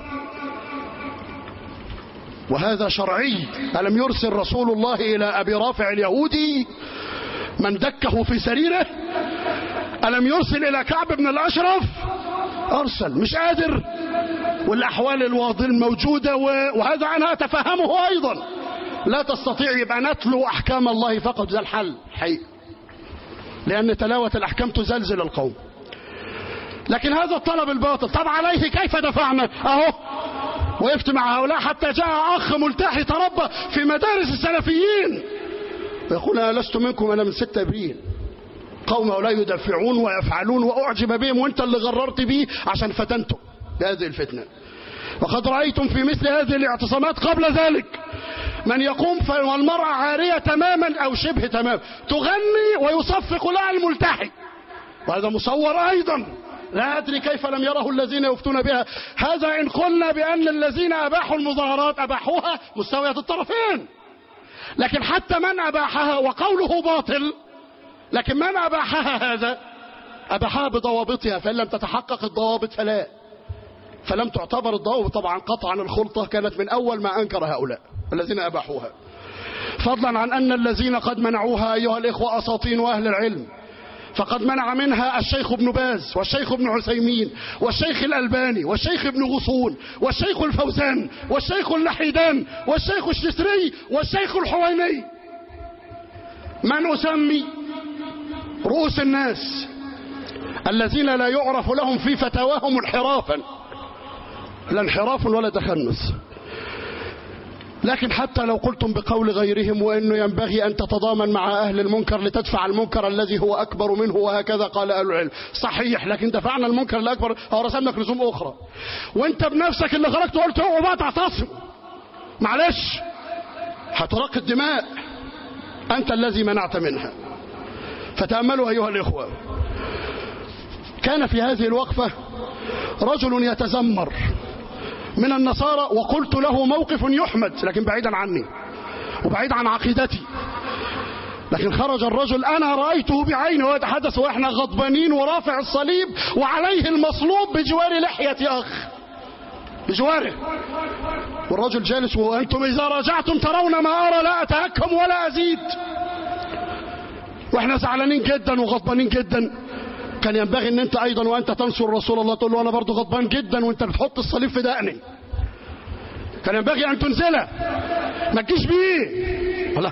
وهذا شرعي. ألم يرسل رسول الله إلى أبي رافع اليهودي من دكه في سريره؟ ألم يرسل إلى كعب بن الأشرف؟ أرسل. مش قادر، والأحوال الواضحة موجودة، وهذا أنا أتفهمه أيضا. لا تستطيع يبقى نتلو أحكام الله فقط، ده الحل حقيقي، لأن تلاوة الأحكام تزلزل القوم. لكن هذا الطلب الباطل، طب عليه كيف دفعنا؟ أهو وقفت مع هؤلاء حتى جاء أخ ملتحي تربى في مدارس السلفيين يقول أنا لست منكم، أنا من 6 أبريل. قوم هؤلاء يدافعون ويفعلون وأعجب بهم، وأنت اللي غررت بيه عشان فتنته بهذه الفتنة. وقد رأيتم في مثل هذه الاعتصامات قبل ذلك من يقوم والمرأة عارية تماما أو شبه تمام تغني ويصفق لها الملتحي، وهذا مصور أيضا. لا أدري كيف لم يره الذين يفتون بها. هذا إن قلنا بأن الذين أباحوا المظاهرات أباحوها مستوية الطرفين، لكن حتى من أباحها وقوله باطل، لكن من أباحها هذا أباحها بضوابطها، فإن لم تتحقق الضوابط فلم تعتبر الضوابط. طبعا قطعا الخلطة كانت من أول ما أنكر هؤلاء الذين أباحوها، فضلا عن أن الذين قد منعوها أيها الإخوة أساطين وأهل العلم، فقد منع منها الشيخ ابن باز والشيخ ابن عثيمين والشيخ الألباني والشيخ ابن غصون والشيخ الفوزان والشيخ اللحيدان والشيخ الشسري والشيخ الحويني. من أسمي رؤوس الناس الذين لا يعرف لهم في فتاواهم انحرافا، لا انحراف ولا تخنث. لكن حتى لو قلتم بقول غيرهم وأنه ينبغي أن تتضامن مع أهل المنكر لتدفع المنكر الذي هو أكبر منه، وهكذا قال أهل العلم، صحيح، لكن دفعنا المنكر الأكبر أو رسمنا رسوم أخرى، وأنت بنفسك اللي خرجت وقلت اوعوا بقى تعتصم، معلش هتراق الدماء، أنت الذي منعت منها. فتأملوا أيها الإخوة، كان في هذه الوقفة رجل يتذمر من النصارى، وقلت له موقف يحمد لكن بعيدا عني وبعيد عن عقيدتي، لكن خرج الرجل أنا رأيته بعيني ويتحدث وإحنا غضبانين ورافع الصليب وعليه المصلوب بجوار لحية أخ بجواره، والرجل جالس وأنتم إذا راجعتم ترون ما أرى لا أتهكم ولا أزيد، وإحنا زعلانين جدا وغضبانين جدا. كان ينبغي ان انت ايضا وانت تنصر رسول الله تقول له انا برضو غضبان جدا وانت بتحط الصليب في دقني، كان ينبغي ان تنزله ما تجيش بيه والله.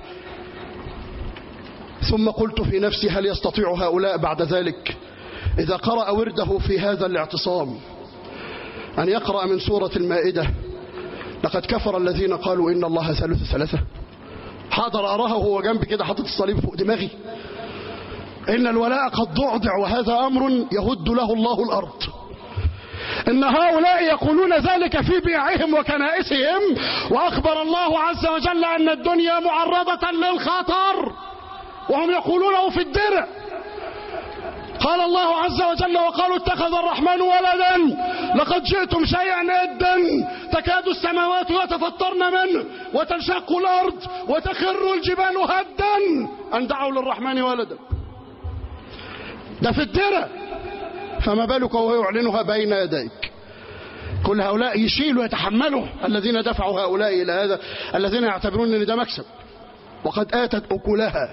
ثم قلت في نفسي هل يستطيع هؤلاء بعد ذلك اذا قرأ ورده في هذا الاعتصام ان يقرأ من سورة المائدة لقد كفر الذين قالوا ان الله ثالث ثلاثة؟ حاضر اراها وهو جنبي كده حاطط الصليب فوق دماغي، إن الولاء قد ضعضع وهذا أمر يهد له الله الأرض. إن هؤلاء يقولون ذلك في بيعهم وكنائسهم، وأخبر الله عز وجل أن الدنيا معرضة للخطر وهم يقولونه في الدرع. قال الله عز وجل وقالوا اتخذ الرحمن ولدا لقد جئتم شيئا إدا تكاد السماوات يتفطرن منه وتنشق الأرض وتخر الجبال هدا أن دعوا للرحمن ولدا. ده في الدرة، فما بالك وهو يعلنها بين يديك. كل هؤلاء يشيلوا يتحملوا الذين دفعوا هؤلاء إلى هذا، الذين يعتبرون أن ده مكسب وقد آتت أكلها.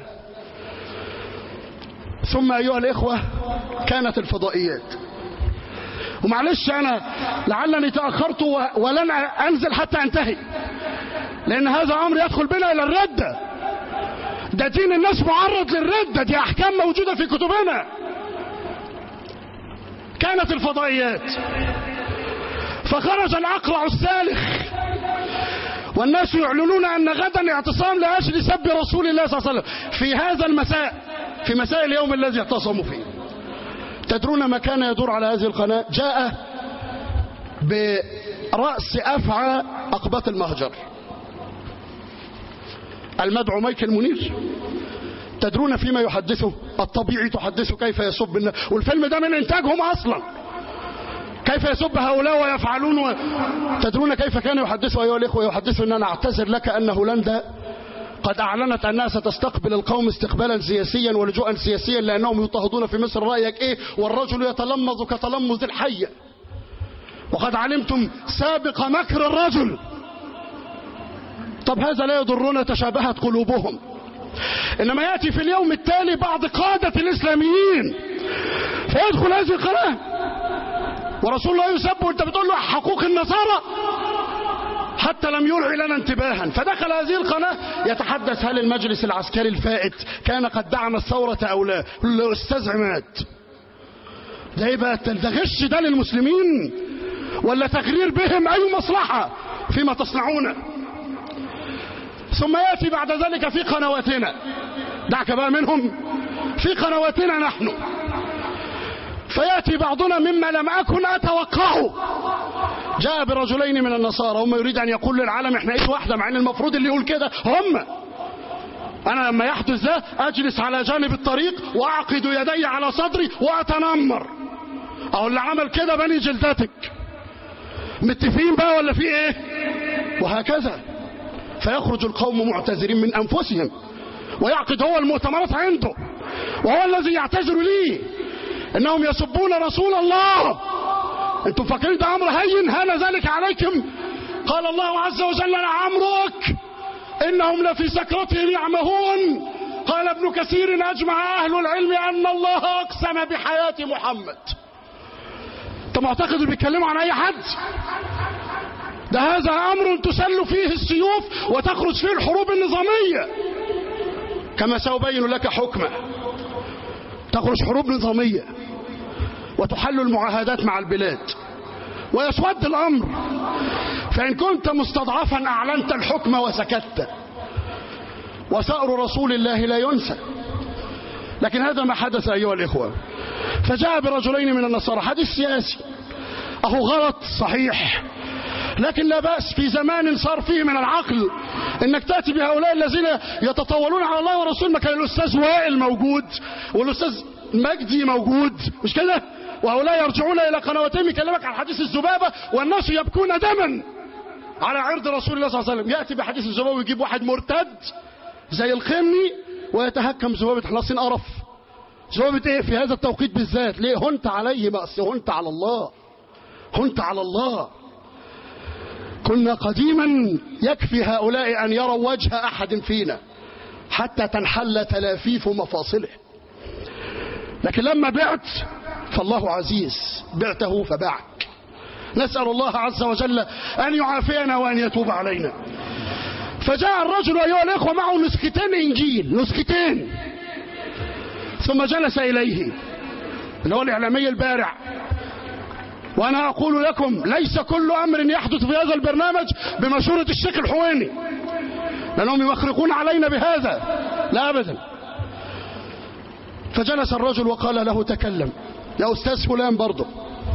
ثم أيها الإخوة كانت الفضائيات، ومعلش أنا لعلني تأخرت ولن أنزل حتى أنتهي، لأن هذا أمر يدخل بنا إلى الردة. ده دين الناس معرض للردة، دي أحكام موجودة في كتبنا. كانت الفضائيات، فخرج الأقرع السالخ والناس يعلنون أن غدا اعتصام لأجل سب رسول الله صلى الله عليه وسلم في هذا المساء، في مساء اليوم الذي اعتصموا فيه. تدرون ما كان يدور على هذه القناة؟ جاء برأس أفعى أقباط المهجر المدعو مايكل منير. تدرون فيما يحدثه؟ الطبيعي تحدثه كيف يسب الناس، والفيلم ده من إنتاجهم أصلا، كيف يسب هؤلاء ويفعلون تدرون كيف كان يحدثه أيها الإخوة؟ يحدثه أن أنا أعتذر لك أن هولندا قد أعلنت أنها ستستقبل القوم استقبالا سياسيا ولجوءا سياسيا لأنهم يضطهدون في مصر. رأيك إيه؟ والرجل يتلمظ كتلمظ الحية. وقد علمتم سابق مكر الرجل. طب هذا لا يضرنا، تشابهت قلوبهم. إنما يأتي في اليوم التالي بعض قادة الإسلاميين فيدخل هذه القناة ورسول الله يسب وانت بتقول له حقوق النصارى، حتى لم يلعي لنا انتباها. فدخل هذه القناة يتحدث هل المجلس العسكري الفائت كان قد دعم الثورة أو لا. الأستاذ عماد ده ايه بقى؟ ده غش ده للمسلمين ولا تغرير بهم أي مصلحة فيما تصنعونه؟ ثم يأتي بعد ذلك في قنواتنا، دعك بقى منهم، في قنواتنا نحن فيأتي بعضنا مما لم أكن أتوقعه. جاء برجلين من النصارى هم يريد أن يقول للعالم احنا ايد واحدة، مع ان المفروض اللي يقول كده هم. أنا لما يحدث ده أجلس على جانب الطريق وأعقد يدي على صدري وأتنمر، أو اللي عمل كده بني جلدتك. متفقين بقى ولا في ايه؟ وهكذا. فيخرج القوم معتذرين من أنفسهم ويعقد هو المؤتمرات عنده، وهو الذي يعتذر لي إنهم يسبون رسول الله. أنتم فاكرين ده أمر هين؟ هان ذلك عليكم. قال الله عز وجل لعمرك إنهم لفي سكرتهم يعمهون. قال ابن كثير أجمع أهل العلم أن الله أقسم بحياة محمد. أنت معتقد بيتكلموا عن أي حد؟ ده هذا أمر تسل فيه السيوف وتخرج فيه الحروب النظامية، كما سأبين لك حكمه. تخرج حروب نظامية وتحل المعاهدات مع البلاد ويسود الأمر. فإن كنت مستضعفا أعلنت الحكم وسكت، وثأر رسول الله لا ينسى. لكن هذا ما حدث أيها الإخوة. فجاء برجلين من النصارى، حديث سياسي أهو غلط صحيح، لكن لا بأس في زمان صار فيه من العقل انك تأتي بهؤلاء الذين يتطاولون على الله ورسوله. ما كان الأستاذ وائل موجود والأستاذ مجدي موجود، مش كده؟ وهؤلاء يرجعون إلى قنواتهم يكلمك عن حديث الذبابة والناس يبكون دما على عرض رسول الله صلى الله عليه وسلم. يأتي بحديث الذبابة ويجيب واحد مرتد زي الخمني ويتهكم ذبابة. احنا ناقصين قرف. ذبابة ايه في هذا التوقيت بالذات؟ ليه هنت عليه؟ بس هنت على الله، هنت على الله. كنا قديما يكفي هؤلاء أن يروا وجه أحد فينا حتى تنحل تلافيف مفاصله. لكن لما بعت فالله عزيز، بعته فباعك. نسأل الله عز وجل أن يعافينا وأن يتوب علينا. فجاء الرجل أيها الإخوة معه نسختين إنجيل، نسختين، ثم جلس إليه اللي هو الإعلامي البارع. وأنا أقول لكم ليس كل أمر يحدث في هذا البرنامج بمشورة الشيخ الحويني، لأنهم يخرقون علينا بهذا، لا أبدا. فجلس الرجل وقال له تكلم يا أستاذ فلان برضه.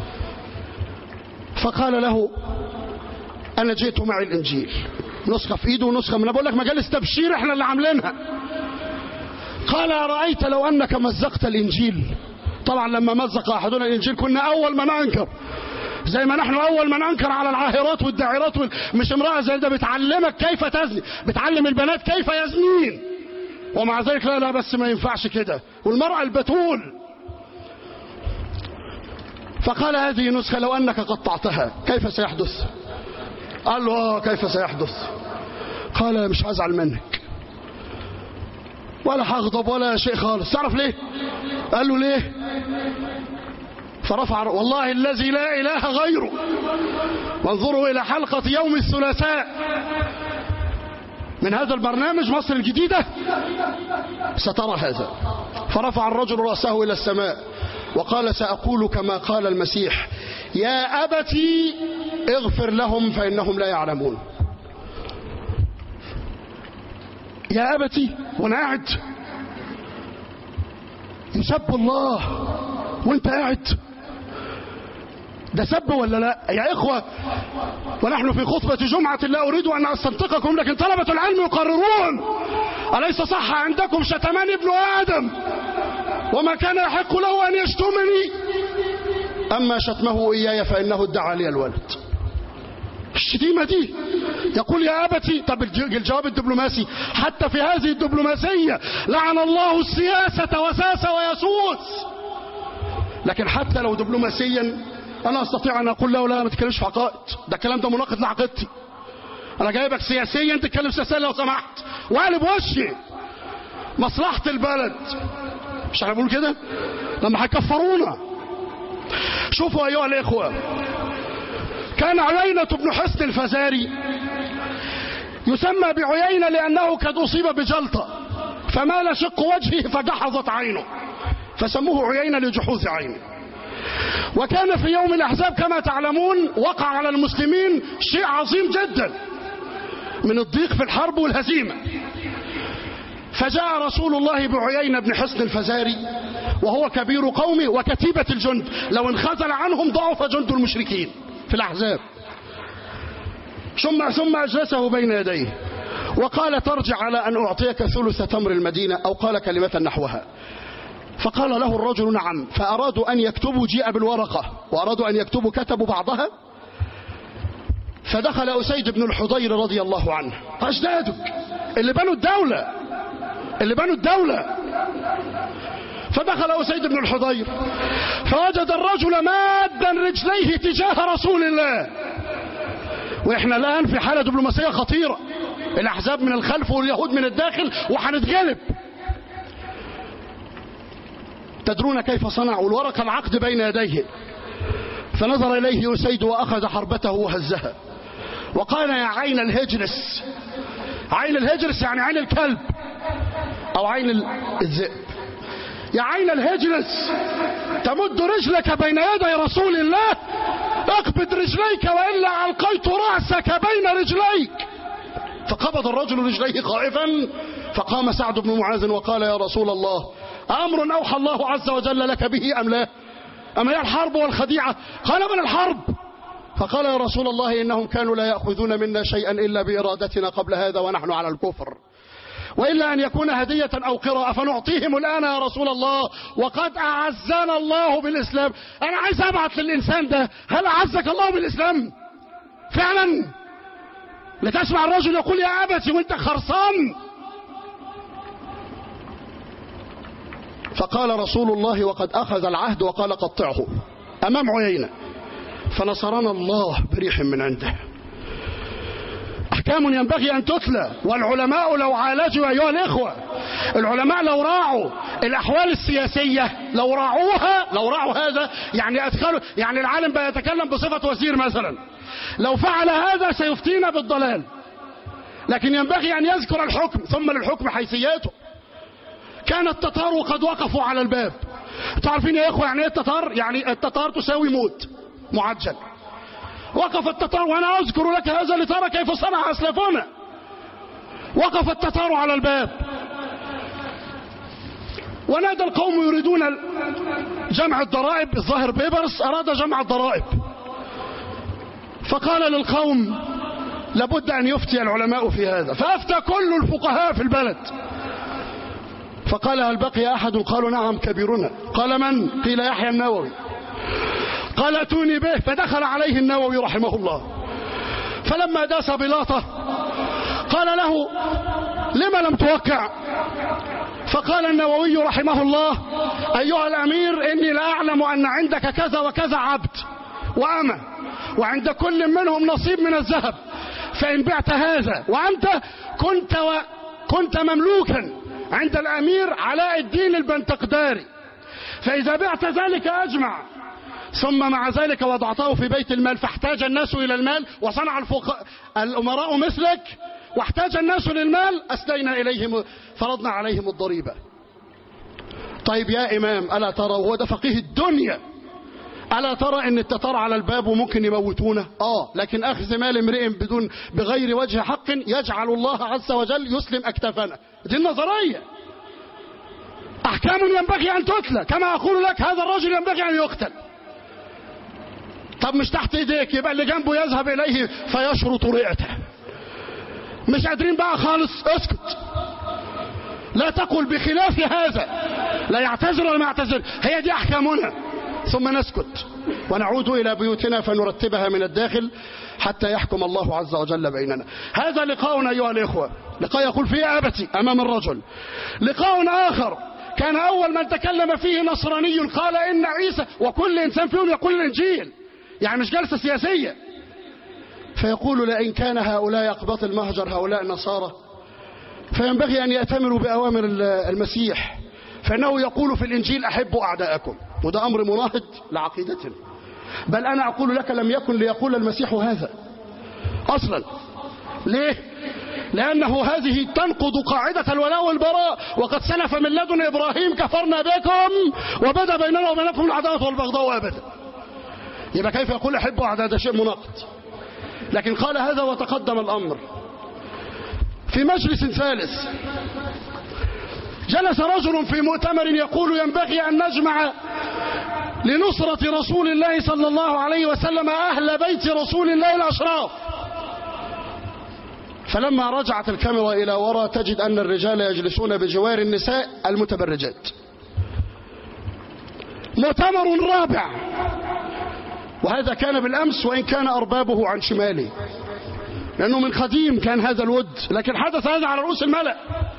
فقال له أنا جئت معي الإنجيل، نسخة في إيده ونسخة من، بقول لك مجالس تبشير إحنا اللي عاملينها. قال أرأيت لو أنك مزقت الإنجيل؟ طبعا لما مزق أحدنا الإنجيل كنا أول ما ننكر، زي ما نحن أول ما ننكر على العاهرات والداعرات مش امرأة زي ده بتعلمك كيف تزني، بتعلم البنات كيف يزنين، ومع ذلك لا بس ما ينفعش كده، والمرأة البتول. فقال هذه نسخة لو أنك قطعتها كيف سيحدث؟ قال له كيف سيحدث؟ قال مش هزعل منك ولا هغضب ولا شيء خالص. تعرف ليه؟ قال له ليه؟ فرفع والله الذي لا إله غيره، وانظروا إلى حلقة يوم الثلاثاء من هذا البرنامج مصر الجديدة سترى هذا. فرفع الرجل رأسه إلى السماء وقال سأقول كما قال المسيح يا أبتي اغفر لهم فإنهم لا يعلمون. يا أبتي وانا قاعد يسب الله وانت قاعد، ده سب ولا لا يا إخوة؟ ونحن في خطبة جمعة لا أريد أن أستنطقكم، لكن طلبة العلم يقررون أليس صح عندكم شتمان ابن آدم وما كان يحق له أن يشتمني؟ أما شتمه إياي فإنه ادعى لي الولد. الشتيمة دي يقول يا أبتي. طب الجواب الدبلوماسي، حتى في هذه الدبلوماسية لعن الله السياسة وساس ويسوس. لكن حتى لو دبلوماسيا أنا أستطيع أن أقول له لا ما تتكلمش في عقائد، ده الكلام ده مناقض لعقيدتي. أنا جايبك سياسيا تتكلم سياسيا لو سمحت، وقلب وشي مصلحة البلد. مش احنا بنقول كده لما هيكفرونا؟ شوفوا أيها الإخوة، كان عيينة بن حصن الفزاري يسمى بعيينة لأنه قد أصيب بجلطة فمال شق وجهه فجحظت عينه فسموه عيينة لجحوظ عينه. وكان في يوم الأحزاب كما تعلمون وقع على المسلمين شيء عظيم جدا من الضيق في الحرب والهزيمة. فجاء رسول الله بعيينة بن حصن الفزاري وهو كبير قومه وكتيبة الجند، لو انخزل عنهم ضعف جند المشركين في الأحزاب. ثم أجلسه بين يديه وقال ترجع على أن أعطيك ثلث تمر المدينة، أو قال كلمة نحوها. فقال له الرجل نعم. فأرادوا أن يكتبوا، جيء بالورقة وأرادوا أن يكتبوا، كتبوا بعضها. فدخل أسيد بن الحضير رضي الله عنه، أجدادك اللي بنوا الدولة. فدخل أسيد بن الحضير فوجد الرجل مادا رجليه تجاه رسول الله. وإحنا الآن في حالة دبلوماسية خطيرة، الأحزاب من الخلف واليهود من الداخل وحنتغلب. تدرون كيف صنعوا؟ الورقة العقد بين يديه. فنظر إليه أسيد وأخذ حربته وهزها وقال يا عين الهجرس. عين الهجرس يعني عين الكلب أو عين الذئب. يا عين الهجرس، تمد رجلك بين يدي رسول الله، اقبض رجليك وإلا ألقيت رأسك بين رجليك. فقبض الرجل رجليه خائفا. فقام سعد بن معاذ وقال يا رسول الله أمر أوحى الله عز وجل لك به أم لا؟ أم هي الحرب والخديعة؟ قال من الحرب؟ فقال يا رسول الله إنهم كانوا لا يأخذون منا شيئا إلا بإرادتنا قبل هذا ونحن على الكفر، وإلا أن يكون هدية أو قراءة فنعطيهم الآن يا رسول الله وقد أعزنا الله بالإسلام. أنا عايز أبعث للإنسان ده، هل أعزك الله بالإسلام فعلا؟ لتسمع الرجل يقول يا أبتي وانت خرصان. فقال رسول الله وقد أخذ العهد وقال قطعه أمام عيينة. فنصرنا الله بريح من عنده. أحكام ينبغي أن تتلى، والعلماء لو عالجوا أيها الإخوة، العلماء لو راعوا الأحوال السياسية، لو راعوا هذا، يعني أدخلوا، يعني العالم بيتكلم بصفة وزير مثلا، لو فعل هذا سيفتينا بالضلال. لكن ينبغي أن يذكر الحكم، ثم للحكم حيثياته. كان التتار قد وقفوا على الباب. تعرفين يا إخوة يعني إيه التتار؟ يعني التتار تساوي موت معجل. وقف التتار، وأنا أذكر لك هذا لترى كيف صنع أسلافنا. وقف التتار على الباب ونادى القوم يريدون جمع الضرائب. الظاهر بيبرس أراد جمع الضرائب، فقال للقوم لابد أن يفتي العلماء في هذا. فأفتى كل الفقهاء في البلد. فقال هل بقي أحد؟ قالوا نعم كبيرنا. قال من؟ قيل يحيى النووي. قال اتوني به. فدخل عليه النووي رحمه الله، فلما داس بلاطه قال له لما لم توقع؟ فقال النووي رحمه الله أيها الأمير إني لا أعلم أن عندك كذا وكذا عبد وأمة، وعند كل منهم نصيب من الذهب، فإن بعت هذا، وأنت كنت مملوكا عند الأمير علاء الدين البنتقداري، فإذا بعت ذلك أجمع، ثم مع ذلك وضعته في بيت المال فاحتاج الناس إلى المال، وصنع الأمراء مثلك واحتاج الناس للمال، أسدينا إليهم فرضنا عليهم الضريبة. طيب يا إمام ألا ترى، وهو ده فقيه الدنيا، ألا ترى أن التتار على الباب وممكن يموتونه؟ لكن أخذ مال امرئ بغير وجه حق يجعل الله عز وجل يسلم أكتافنا. دي النظرية. أحكام ينبغي أن تتلى. كما أقول لك هذا الرجل ينبغي أن يقتل. طب مش تحت ايديك، يبقى اللي جنبه يذهب إليه فيشرط رئته. مش قادرين بقى خالص، اسكت، لا تقل بخلاف هذا، لا يعتذر ولا ما يعتذر. هي دي أحكامنا. ثم نسكت ونعود إلى بيوتنا فنرتبها من الداخل حتى يحكم الله عز وجل بيننا. هذا لقاؤنا أيها الإخوة، لقاء يقول فيه أبتي أمام الرجل. لقاء آخر كان أول من تكلم فيه نصراني قال إن عيسى، وكل إنسان فيهم يقول الإنجيل، يعني مش جلسة سياسية، فيقول لئن كان هؤلاء أقباط المهجر هؤلاء نصارى فينبغي أن يأتمروا بأوامر المسيح، فإنه يقول في الإنجيل أحبوا أعداءكم، وده أمر مناهض لعقيدتنا. بل أنا أقول لك لم يكن ليقول المسيح هذا أصلا. ليه؟ لأنه هذه تنقض قاعدة الولاء والبراء، وقد سلف من لدن إبراهيم كفرنا بكم وبدأ بيننا وبينكم العداوة والبغضاء أبدا. يبقى كيف يقول أحبوا أعداء؟ ده شيء مناقض. لكن قال هذا وتقدم الأمر. في مجلس ثالث جلس رجل في مؤتمر يقول ينبغي أن نجمع لنصرة رسول الله صلى الله عليه وسلم أهل بيت رسول الله الأشراف. فلما رجعت الكاميرا إلى وراء تجد أن الرجال يجلسون بجوار النساء المتبرجات. مؤتمر رابع، وهذا كان بالأمس وإن كان أربابه عن شمالي، لأنه من قديم كان هذا الود، لكن حدث هذا على رؤوس الملأ.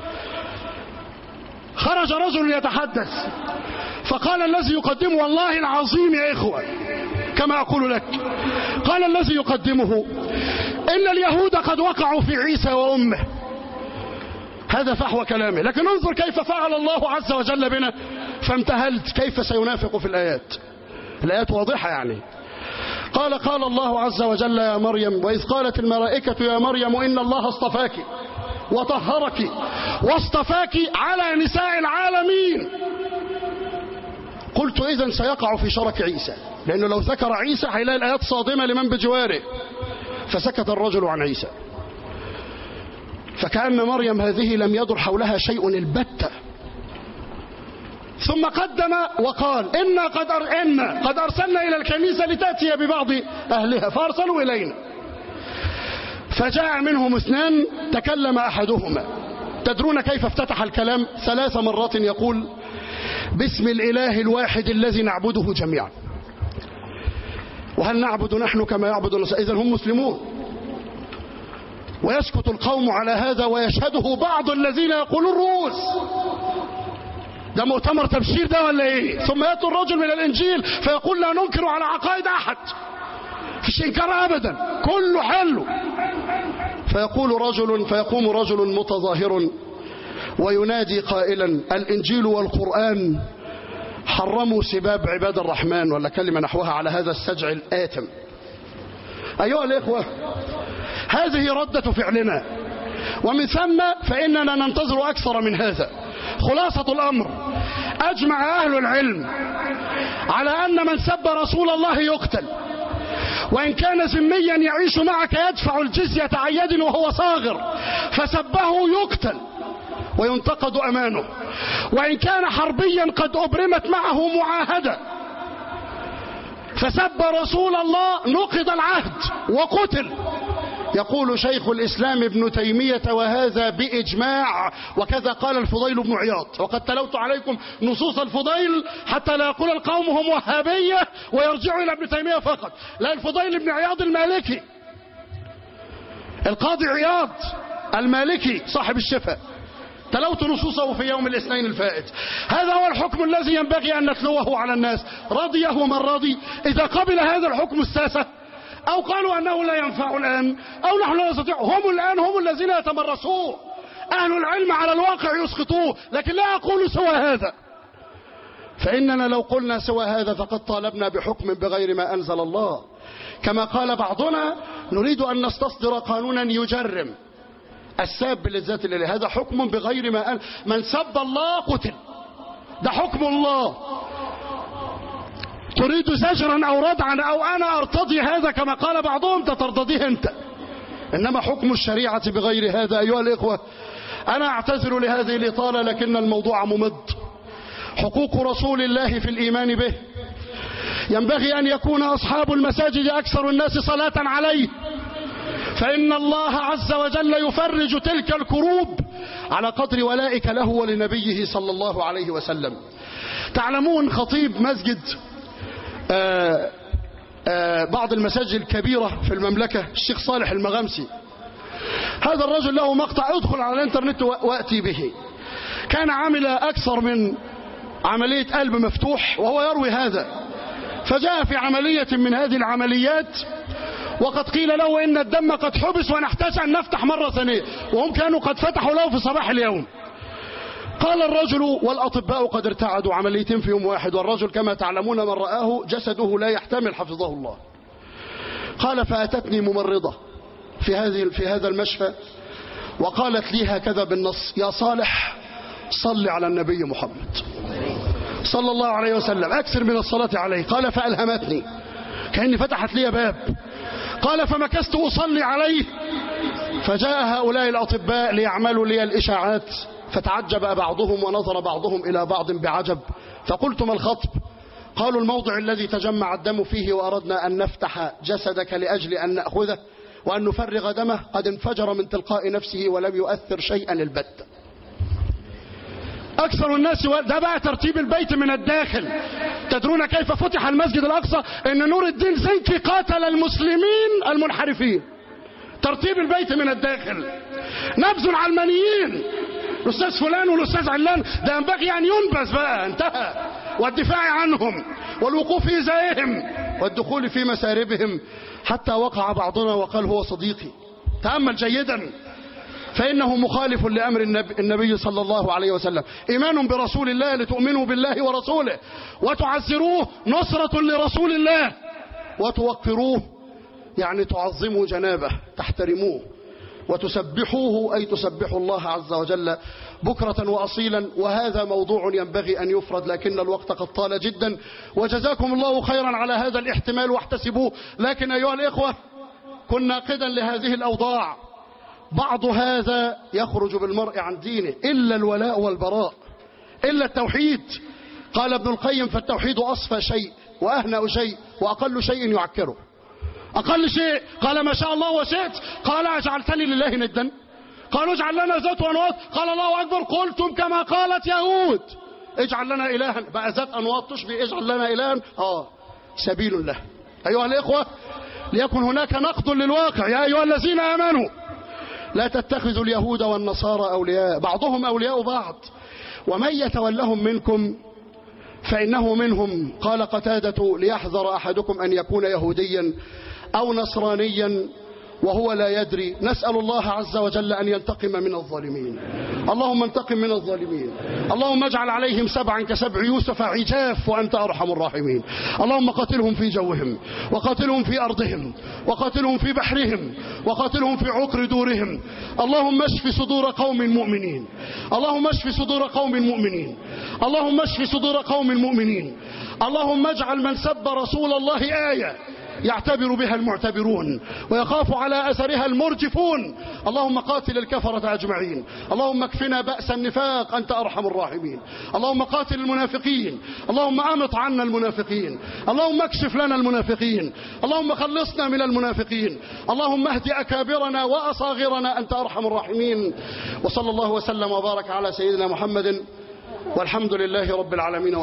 خرج رجل يتحدث فقال الذي يقدمه، والله العظيم يا إخوة كما أقول لك، قال الذي يقدمه إن اليهود قد وقعوا في عيسى وأمه. هذا فحوى كلامه، لكن انظر كيف فعل الله عز وجل بنا. فامتهلت كيف سينافق في الآيات. الآيات واضحة يعني. قال الله عز وجل يا مريم وإذ قالت الملائكة يا مريم إن الله اصطفاك وطهرك واصطفاك على نساء العالمين. قلت إذن سيقع في شرك عيسى، لأنه لو ذكر عيسى هيلاقي الآيات صادمة لمن بجواره. فسكت الرجل عن عيسى، فكأن مريم هذه لم يدر حولها شيء البتة. ثم قدم وقال إنا قد أرسلنا إلى الكنيسة لتأتي ببعض أهلها، فأرسلوا إلينا. فجاء منهم اثنان تكلم أحدهما، تدرون كيف افتتح الكلام؟ 3 مرات يقول باسم الإله الواحد الذي نعبده جميعا. وهل نعبد نحن كما يعبد النصارى؟ إذن هم مسلمون. ويسكت القوم على هذا ويشهده بعض الذين يقولون رؤوس. ده مؤتمر تبشير ده ولا ايه؟ ثم يأتي الرجل من الإنجيل فيقول لا ننكر على عقائد أحد، فيش إنكار أبدا، كله حلو. فيقوم رجل متظاهر وينادي قائلا الإنجيل والقرآن حرموا سباب عباد الرحمن، ولا كلمة نحوها على هذا السجع الآثم. أيها الإخوة، هذه ردة فعلنا، ومن ثم فإننا ننتظر أكثر من هذا. خلاصة الأمر، أجمع أهل العلم على أن من سب رسول الله يقتل، وإن كان ذميا يعيش معك يدفع الجزية عن يد وهو صاغر فسبه يقتل وينتقد أمانه، وإن كان حربيا قد أبرمت معه معاهدة فسب رسول الله نقض العهد وقتل. يقول شيخ الإسلام ابن تيمية وهذا بإجماع، وكذا قال الفضيل بن عياض. وقد تلوت عليكم نصوص الفضيل حتى لا يقول القوم هم وهابية ويرجعوا إلى ابن تيمية فقط، لا، الفضيل بن عياض المالكي، القاضي عياض المالكي صاحب الشفاء، تلوت نصوصه في يوم الاثنين الفائت. هذا هو الحكم الذي ينبغي أن نتلوه على الناس، رضيه من رضي. إذا قبل هذا الحكم الساسة أو قالوا أنه لا ينفع الآن أو نحن لا نستطيع، هم الآن هم الذين يتمرسوه، أهل العلم على الواقع يسقطوه. لكن لا أقول سوى هذا، فإننا لو قلنا سوى هذا فقد طالبنا بحكم بغير ما أنزل الله. كما قال بعضنا نريد أن نستصدر قانونا يجرم الساب للذات الله، هذا حكم بغير ما من سب الله قتل، ده حكم الله. تريد زجرا أو ردعا أو أنا أرتضي هذا كما قال بعضهم، تترتضيه أنت، إنما حكم الشريعة بغير هذا. أيها الإخوة، أنا أعتذر لهذه الإطالة لكن الموضوع ممد. حقوق رسول الله في الإيمان به، ينبغي أن يكون أصحاب المساجد أكثر الناس صلاة عليه، فإن الله عز وجل يفرج تلك الكروب على قدر ولائك له ولنبيه صلى الله عليه وسلم. تعلمون خطيب مسجد بعض المساجد الكبيرة في المملكة، الشيخ صالح المغامسي. هذا الرجل له مقطع، ادخل على الانترنت وأتي به. كان عامل أكثر من عملية قلب مفتوح وهو يروي هذا، فجاء في عملية من هذه العمليات وقد قيل له إن الدم قد حبس ونحتاج أن نفتح مرة ثانية، وهم كانوا قد فتحوا له في صباح اليوم. قال الرجل والأطباء قد ارتعدوا عمليتين في يوم واحد، والرجل كما تعلمون من رآه جسده لا يحتمل حفظه الله. قال فأتتني ممرضة في هذا المشفى وقالت لي هكذا بالنص: يا صالح صل على النبي محمد صلى الله عليه وسلم، أكثر من الصلاة عليه. قال فألهمتني كأني فتحت لي باب. قال فمكثت أصلي عليه، فجاء هؤلاء الأطباء ليعملوا لي الإشاعات، فتعجب بعضهم ونظر بعضهم إلى بعض بعجب. فقلت ما الخطب؟ قالوا الموضع الذي تجمع الدم فيه وأردنا أن نفتح جسدك لأجل أن نأخذه وأن نفرغ دمه قد انفجر من تلقاء نفسه ولم يؤثر شيئا البتة. أكثر الناس ده بقى ترتيب البيت من الداخل. تدرون كيف فتح المسجد الأقصى؟ إن نور الدين زنكي قاتل المسلمين المنحرفين. ترتيب البيت من الداخل. نبذ العلمانيين، الأستاذ فلان والأستاذ علان، ده ينبغي أن ينبذ بقى، انتهى. والدفاع عنهم والوقوف في إزائهم والدخول في مساربهم، حتى وقع بعضنا وقال هو صديقي. تأمل جيدا، فإنه مخالف لأمر النبي صلى الله عليه وسلم. إيمان برسول الله لتؤمنوا بالله ورسوله وتعزروه، نصرة لرسول الله، وتوقروه يعني تعظموا جنابه، تحترموه، وتسبحوه أي تسبحوا الله عز وجل بكرة وأصيلا. وهذا موضوع ينبغي أن يفرد، لكن الوقت قد طال جدا، وجزاكم الله خيرا على هذا الاحتمال واحتسبوه. لكن أيها الإخوة، كن ناقدا لهذه الأوضاع. بعض هذا يخرج بالمرء عن دينه، إلا الولاء والبراء، إلا التوحيد. قال ابن القيم فالتوحيد أصفى شيء وأهنأ شيء وأقل شيء يعكره. أقل شيء قال ما شاء الله وشئت، قال أجعلتني لله ندا؟ قالوا اجعل لنا ذات وأنواط، قال الله أكبر قلتم كما قالت يهود اجعل لنا إلها. بقى ذات أنواط تشبه اجعل لنا إلها، سبيل له. أيها الإخوة، ليكن هناك نقد للواقع. يا أيها الذين آمنوا لا تتخذوا اليهود والنصارى أولياء، بعضهم أولياء بعض، ومن يتولهم منكم فإنه منهم. قال قتادة ليحذر أحدكم أن يكون يهوديا أو نصرانيا وهو لا يدري. نسأل الله عز وجل أن ينتقم من الظالمين. اللهم انتقم من الظالمين. اللهم اجعل عليهم سبعا كسبع يوسف عجاف وأنت أرحم الراحمين. اللهم قاتلهم في جوهم، وقاتلهم في أرضهم، وقاتلهم في بحرهم، وقاتلهم في عقر دورهم. اللهم اشف صدور قوم مؤمنين. اللهم اشف صدور قوم مؤمنين. اللهم اشف صدور قوم مؤمنين. اللهم اجعل من سب رسول الله آية يعتبر بها المعتبرون ويخاف على أثرها المرجفون. اللهم قاتل الكفرة أجمعين. اللهم اكفنا بأس النفاق أنت أرحم الراحمين. اللهم قاتل المنافقين. اللهم أمط عنا المنافقين. اللهم اكشف لنا المنافقين. اللهم خلصنا من المنافقين. اللهم اهد أكابرنا وأصاغرنا أنت أرحم الراحمين. وصلى الله وسلم وبارك على سيدنا محمد، والحمد لله رب العالمين.